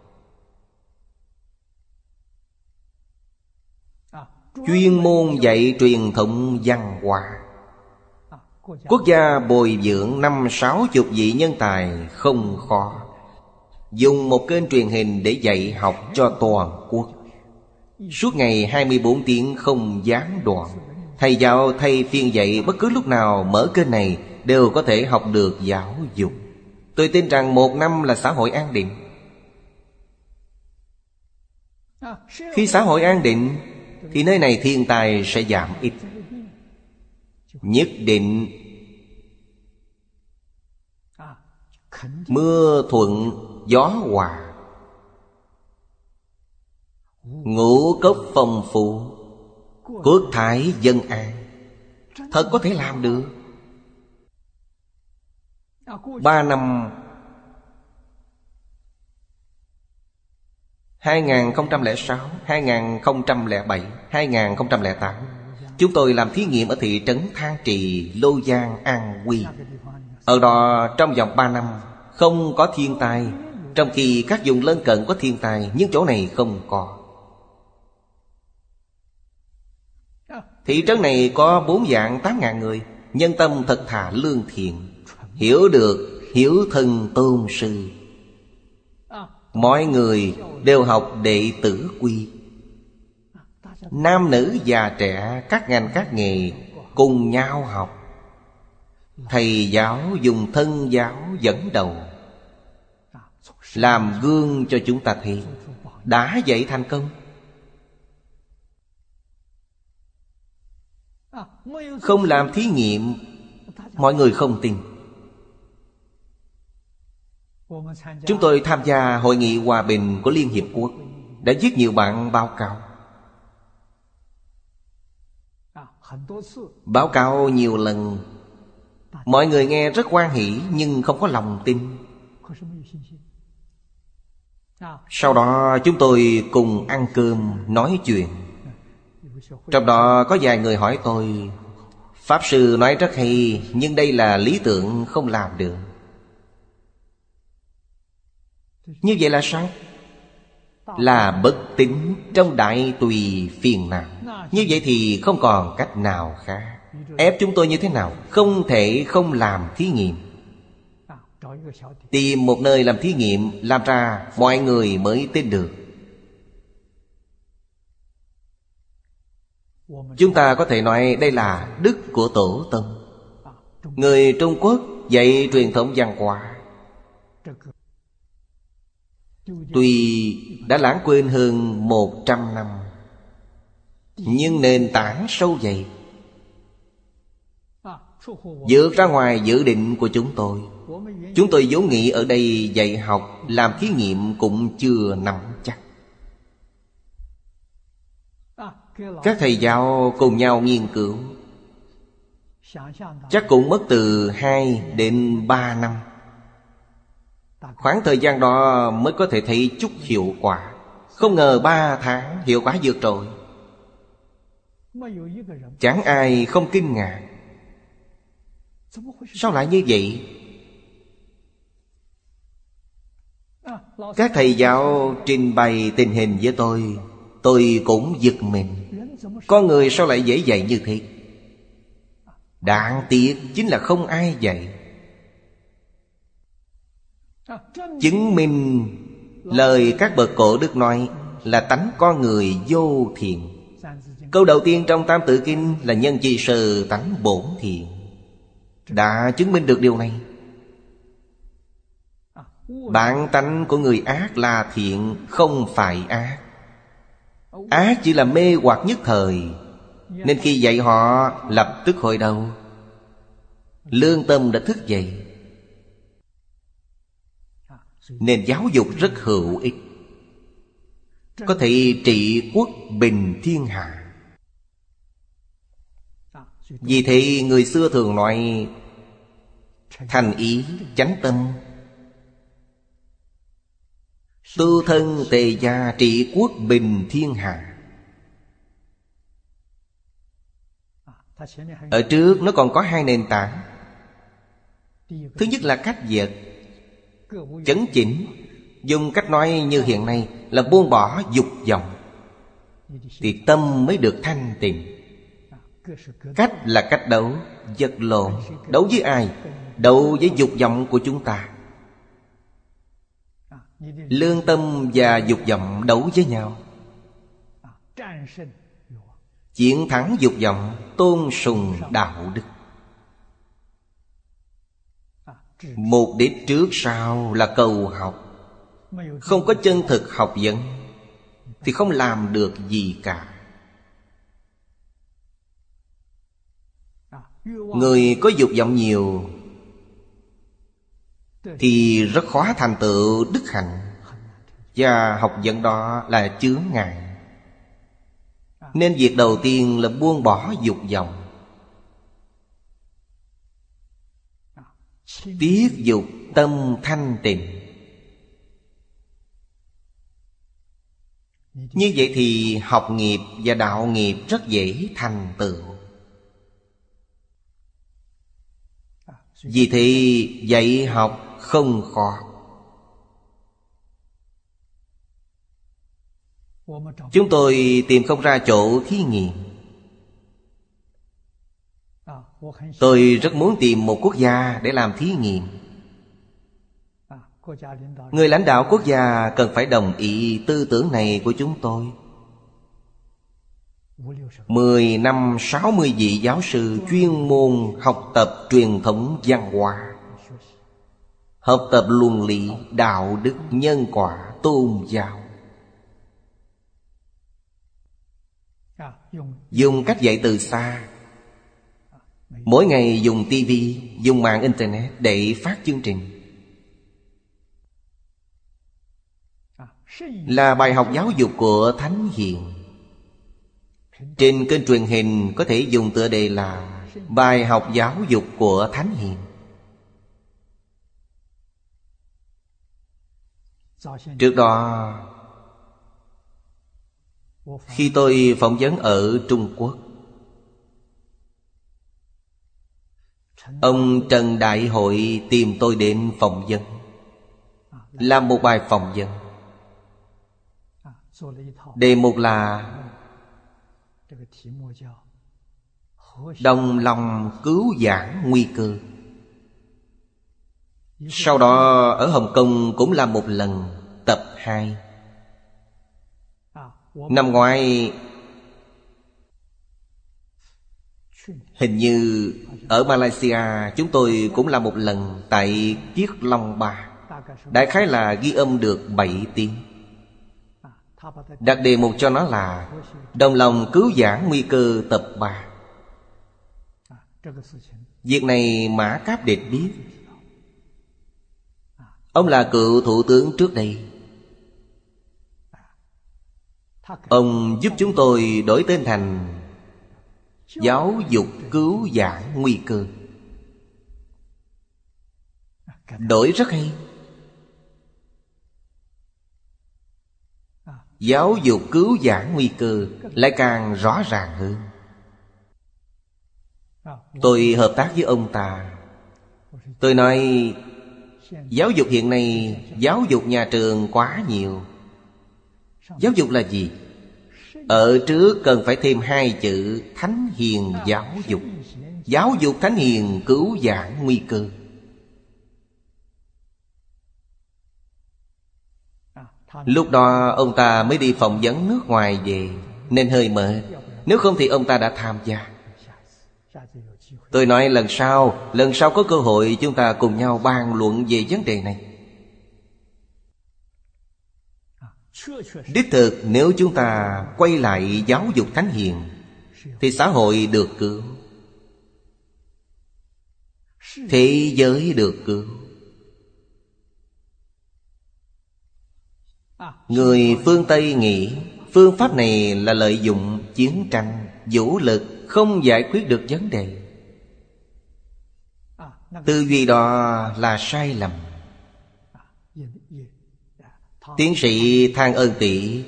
Chuyên môn dạy truyền thống văn hóa. Quốc gia bồi dưỡng năm sáu chục vị nhân tài không khó. Dùng một kênh truyền hình để dạy học cho toàn quốc, suốt ngày hai mươi bốn tiếng không gián đoạn. Thầy giáo thay phiên dạy, bất cứ lúc nào mở kênh này đều có thể học được giáo dục. Tôi tin rằng một năm là xã hội an định. Khi xã hội an định thì nơi này thiên tai sẽ giảm ít. Nhất định mưa thuận gió hòa, ngũ cốc phong phú, quốc thái dân an. Thật có thể làm được. Ba năm hai nghìn không trăm lẻ sáu, hai nghìn không trăm lẻ bảy, hai nghìn không trăm lẻ tám, chúng tôi làm thí nghiệm ở thị trấn Thang Trì, Lô Giang, An Huy. Ở đó trong vòng ba năm không có thiên tai, Trong khi các vùng lân cận có thiên tai, nhưng chỗ này không có. Thị trấn này có bốn vạn tám ngàn người, nhân tâm thật thà lương thiện, hiểu được hiếu thân tôn sư. Mọi người đều học đệ tử quy. Nam nữ già trẻ, các ngành các nghề cùng nhau học. Thầy giáo dùng thân giáo dẫn đầu, làm gương cho chúng ta thấy, đã dạy thành công. Không làm thí nghiệm, mọi người không tin. Chúng tôi tham gia Hội nghị Hòa bình của Liên Hiệp Quốc, đã viết nhiều bản báo cáo. Báo cáo nhiều lần, mọi người nghe rất hoan hỉ nhưng không có lòng tin. Sau đó chúng tôi cùng ăn cơm nói chuyện. Trong đó có vài người hỏi tôi: Pháp Sư nói rất hay, nhưng đây là lý tưởng, không làm được. Như vậy là sao? Là bất tín trong đại tùy phiền não. Như vậy thì không còn cách nào khác. Ép chúng tôi như thế nào? Không thể không làm thí nghiệm. Tìm một nơi làm thí nghiệm, làm ra mọi người mới tin được. Chúng ta có thể nói đây là đức của tổ tông. Người Trung Quốc dạy truyền thống văn hóa, tuy đã lãng quên hơn một trăm năm, nhưng nền tảng sâu dày, vượt ra ngoài dự định của chúng tôi. Chúng tôi vốn nghĩ ở đây dạy học, làm thí nghiệm cũng chưa nắm chắc. Các thầy giáo cùng nhau nghiên cứu, chắc cũng mất từ hai đến ba năm. Khoảng thời gian đó mới có thể thấy chút hiệu quả. Không ngờ ba tháng hiệu quả vượt trội. Chẳng ai không kinh ngạc. Sao lại như vậy? Các thầy giáo trình bày tình hình với tôi, tôi cũng giật mình. Con người sao lại dễ dạy như thế? Đáng tiếc chính là không ai dạy. Chứng minh lời các bậc cổ đức nói là tánh con người vô thiện. Câu đầu tiên trong Tam Tự Kinh là nhân chi sơ tánh bổn thiện, đã chứng minh được điều này. Bản tánh của người ác là thiện, không phải ác. Ác chỉ là mê hoặc nhất thời, nên khi dạy họ lập tức hồi đầu. Lương tâm đã thức dậy, nên giáo dục rất hữu ích, có thể trị quốc bình thiên hạ. Vì thế người xưa thường nói thành ý chánh tâm, tu thân tề gia, trị quốc bình thiên hạ. Ở trước nó còn có hai nền tảng. Thứ nhất là cách vật, chấn chỉnh. Dùng cách nói như hiện nay là buông bỏ dục vọng, thì tâm mới được thanh tịnh. Cách là cách đấu, vật lộn. Đấu với ai? Đấu với dục vọng của chúng ta. Lương tâm và dục vọng đấu với nhau, chiến thắng dục vọng, tôn sùng đạo đức. Mục đích trước sau là cầu học. Không có chân thực học vấn thì không làm được gì cả. Người có dục vọng nhiều thì rất khó thành tựu đức hạnh, và học vấn đó là chướng ngại. Nên việc đầu tiên là buông bỏ dục vọng, tiết dục tâm thanh tịnh. Như vậy thì học nghiệp và đạo nghiệp rất dễ thành tựu. Vì thế dạy học không khó. Chúng tôi tìm không ra chỗ thí nghiệm. Tôi rất muốn tìm một quốc gia để làm thí nghiệm. Người lãnh đạo quốc gia cần phải đồng ý tư tưởng này của chúng tôi. Mười năm sáu mươi vị giáo sư chuyên môn học tập truyền thống văn hóa, học tập luân lý, đạo đức, nhân quả, tôn giáo, dùng cách dạy từ xa. Mỗi ngày dùng tivi, dùng mạng internet để phát chương trình. Là bài học giáo dục của Thánh Hiền. Trên kênh truyền hình có thể dùng tựa đề là bài học giáo dục của Thánh Hiền. Trước đó, khi tôi phỏng vấn ở Trung Quốc, ông Trần Đại Hội tìm tôi đến phỏng vấn, làm một bài phỏng vấn. Đề mục là đồng lòng cứu vãn nguy cơ. Sau đó ở Hồng Kông cũng làm một lần tập hai. Năm ngoái hình như ở Malaysia chúng tôi cũng làm một lần tại Kiết Long Ba. Đại khái là ghi âm được bảy tiếng. Đặt đề mục cho nó là đồng lòng cứu vãn nguy cơ tập ba. Việc này Mã Cáp Địch biết. Ông là cựu thủ tướng trước đây. Ông giúp chúng tôi đổi tên thành Giáo dục cứu vãn nguy cơ. Đổi rất hay. Giáo dục cứu vãn nguy cơ lại càng rõ ràng hơn. Tôi hợp tác với ông ta. Tôi nói giáo dục hiện nay, giáo dục nhà trường quá nhiều. Giáo dục là gì? Ở trước cần phải thêm hai chữ Thánh Hiền giáo dục. Giáo dục Thánh Hiền cứu vãn nguy cơ. Lúc đó ông ta mới đi phỏng vấn nước ngoài về, nên hơi mệt. Nếu không thì ông ta đã tham gia. Tôi nói lần sau, lần sau có cơ hội chúng ta cùng nhau bàn luận về vấn đề này. Đích thực nếu chúng ta quay lại giáo dục Thánh Hiền thì xã hội được cứu, thế giới được cứu. Người phương Tây nghĩ phương pháp này là lợi dụng chiến tranh, vũ lực, không giải quyết được vấn đề. Tư duy đó là sai lầm. Tiến sĩ Thang Ân Tỷ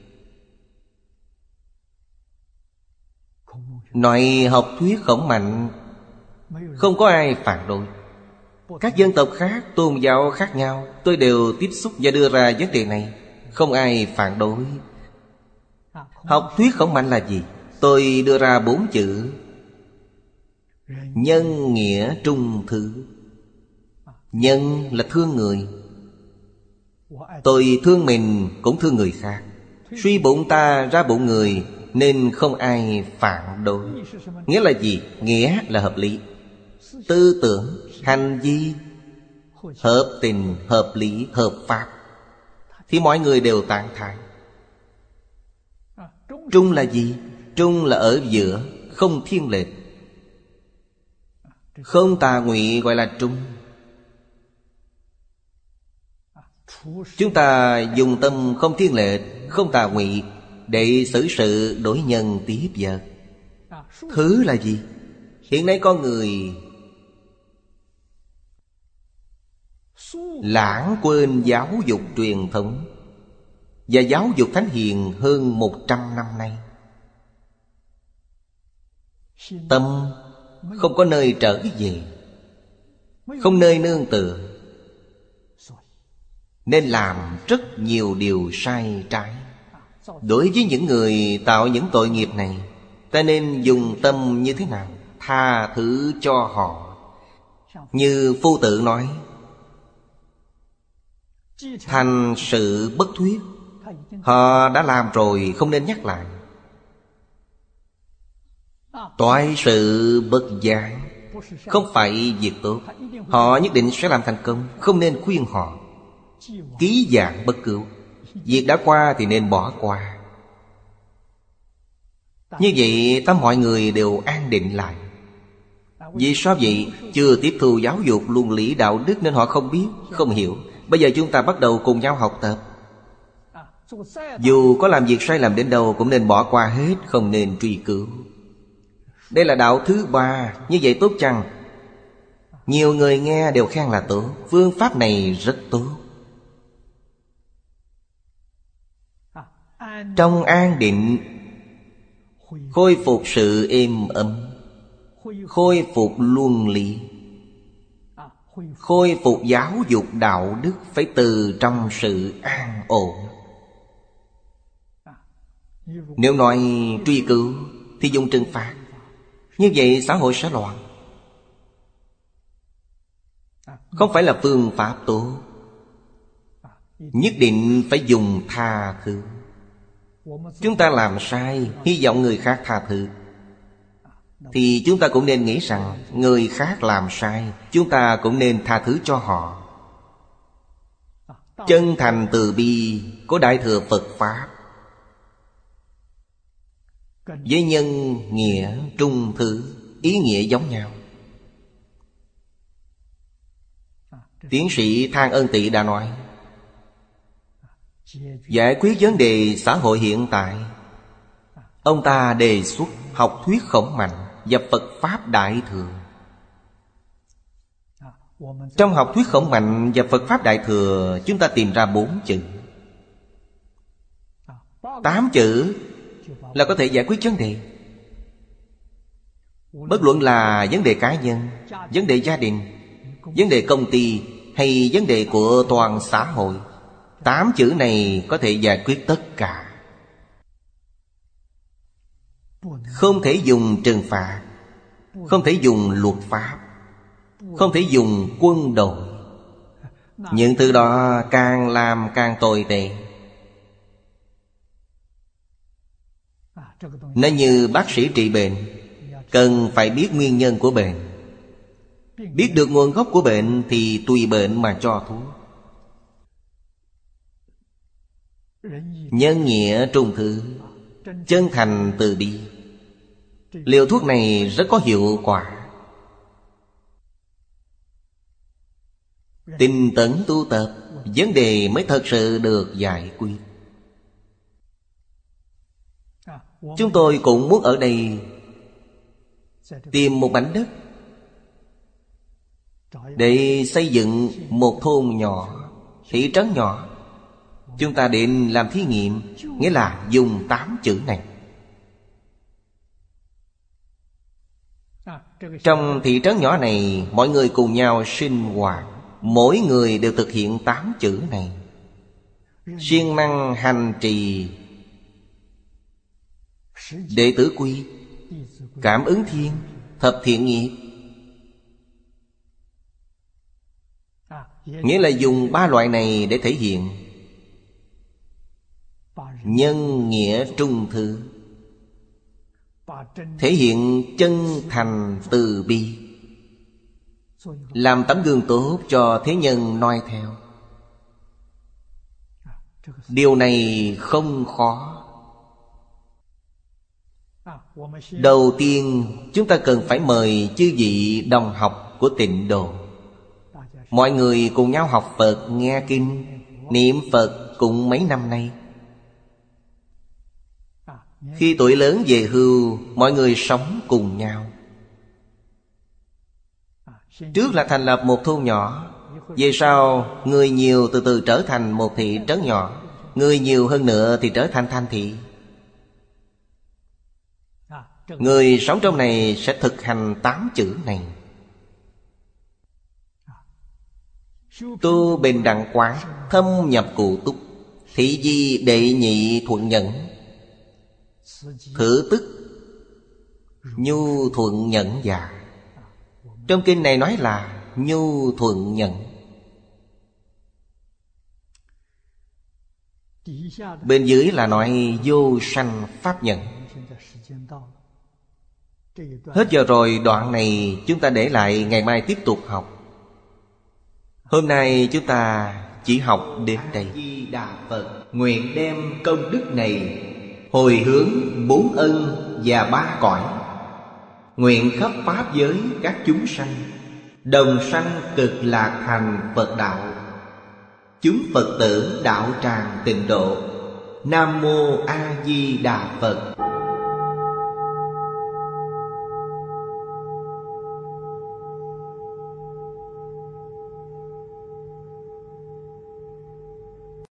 nói học thuyết Khổng Mạnh không có ai phản đối. Các dân tộc khác, tôn giáo khác nhau, tôi đều tiếp xúc và đưa ra vấn đề này, không ai phản đối. Học thuyết Khổng Mạnh là gì? Tôi đưa ra bốn chữ: nhân nghĩa trung thứ. Nhân là thương người. Tôi thương mình cũng thương người khác. Suy bụng ta ra bụng người, nên không ai phản đối. Nghĩa là gì? Nghĩa là hợp lý. Tư tưởng, hành vi hợp tình, hợp lý, hợp pháp thì mọi người đều tán thán. Trung là gì? Trung là ở giữa, không thiên lệch, không tà ngụy, gọi là trung. Chúng ta dùng tâm không thiên lệch, không tà ngụy để xử sự đối nhân tiếp vật. Thứ là gì? Hiện nay con người lãng quên giáo dục truyền thống và giáo dục Thánh Hiền hơn một trăm năm nay. Tâm không có nơi trở về, không nơi nương tựa, nên làm rất nhiều điều sai trái. Đối với những người tạo những tội nghiệp này, ta nên dùng tâm như thế nào? Tha thứ cho họ. Như Phu Tử nói, thành sự bất thuyết. Họ đã làm rồi, không nên nhắc lại. Toại sự bất giảng, không phải việc tốt. Họ nhất định sẽ làm thành công, không nên khuyên họ. Ký giảng bất cứu, việc đã qua thì nên bỏ qua. Như vậy tâm mọi người đều an định lại. Vì sao vậy? Chưa tiếp thu giáo dục luân lý đạo đức nên họ không biết, không hiểu. Bây giờ chúng ta bắt đầu cùng nhau học tập. Dù có làm việc sai lầm đến đâu cũng nên bỏ qua hết, không nên truy cứu. Đây là đạo thứ ba. Như vậy tốt chăng? Nhiều người nghe đều khen là tốt. Phương pháp này rất tốt. Trong an định, khôi phục sự êm ấm, khôi phục luân lý, khôi phục giáo dục đạo đức, phải từ trong sự an ổn. Nếu nói truy cứu thì dùng trừng phạt, như vậy xã hội sẽ loạn. Không phải là phương pháp tốt. Nhất định phải dùng tha thứ. Chúng ta làm sai, hy vọng người khác tha thứ, thì chúng ta cũng nên nghĩ rằng người khác làm sai, chúng ta cũng nên tha thứ cho họ. Chân thành từ bi của Đại Thừa Phật Pháp với nhân nghĩa trung thứ, ý nghĩa giống nhau. Tiến sĩ Thang Ân Tị đã nói, giải quyết vấn đề xã hội hiện tại, ông ta đề xuất học thuyết Khổng Mạnh và Phật Pháp Đại Thừa. Trong học thuyết Khổng Mạnh và Phật Pháp Đại Thừa, chúng ta tìm ra bốn chữ. Tám chữ là có thể giải quyết vấn đề. Bất luận là vấn đề cá nhân, vấn đề gia đình, vấn đề công ty hay vấn đề của toàn xã hội, tám chữ này có thể giải quyết tất cả. Không thể dùng trừng phạt, không thể dùng luật pháp, không thể dùng quân đội. Những thứ đó càng làm càng tồi tệ. Nó như bác sĩ trị bệnh, cần phải biết nguyên nhân của bệnh. Biết được nguồn gốc của bệnh thì tùy bệnh mà cho thuốc. Nhân nghĩa trung thứ, chân thành từ bi, liều thuốc này rất có hiệu quả. Tinh tấn tu tập, vấn đề mới thật sự được giải quyết. Chúng tôi cũng muốn ở đây tìm một mảnh đất để xây dựng một thôn nhỏ, thị trấn nhỏ. Chúng ta định làm thí nghiệm, nghĩa là dùng tám chữ này. Trong thị trấn nhỏ này, mọi người cùng nhau sinh hoạt, mỗi người đều thực hiện tám chữ này. Siêng năng hành trì đệ tử quy, cảm ứng thiên, thập thiện nghiệp. Nghĩa là dùng ba loại này để thể hiện nhân nghĩa trung thứ, thể hiện chân thành từ bi, làm tấm gương tốt cho thế nhân noi theo. Điều này không khó. Đầu tiên chúng ta cần phải mời chư vị đồng học của Tịnh Độ. Mọi người cùng nhau học Phật, nghe kinh, niệm Phật cũng mấy năm nay. Khi tuổi lớn về hưu, mọi người sống cùng nhau. Trước là thành lập một thôn nhỏ, về sau người nhiều từ từ trở thành một thị trấn nhỏ, người nhiều hơn nữa thì trở thành thành thị. Người sống trong này sẽ thực hành tám chữ này. Tu bình đẳng quán, thâm nhập cụ túc, Thị di đệ nhị thuận nhẫn. Thử tức nhu thuận nhẫn dạ. Trong kinh này nói là nhu thuận nhẫn. Bên dưới là nói vô sanh pháp nhẫn. Hết giờ rồi, đoạn này chúng ta để lại ngày mai tiếp tục học. Hôm nay chúng ta chỉ học đến đây. Đà Phật nguyện đem công đức này hồi hướng bốn ân và ba cõi, nguyện khắp pháp giới các chúng sanh đồng sanh cực lạc thành Phật đạo. Chúng Phật tử đạo tràng tịnh độ. Nam mô A Di Đà Phật.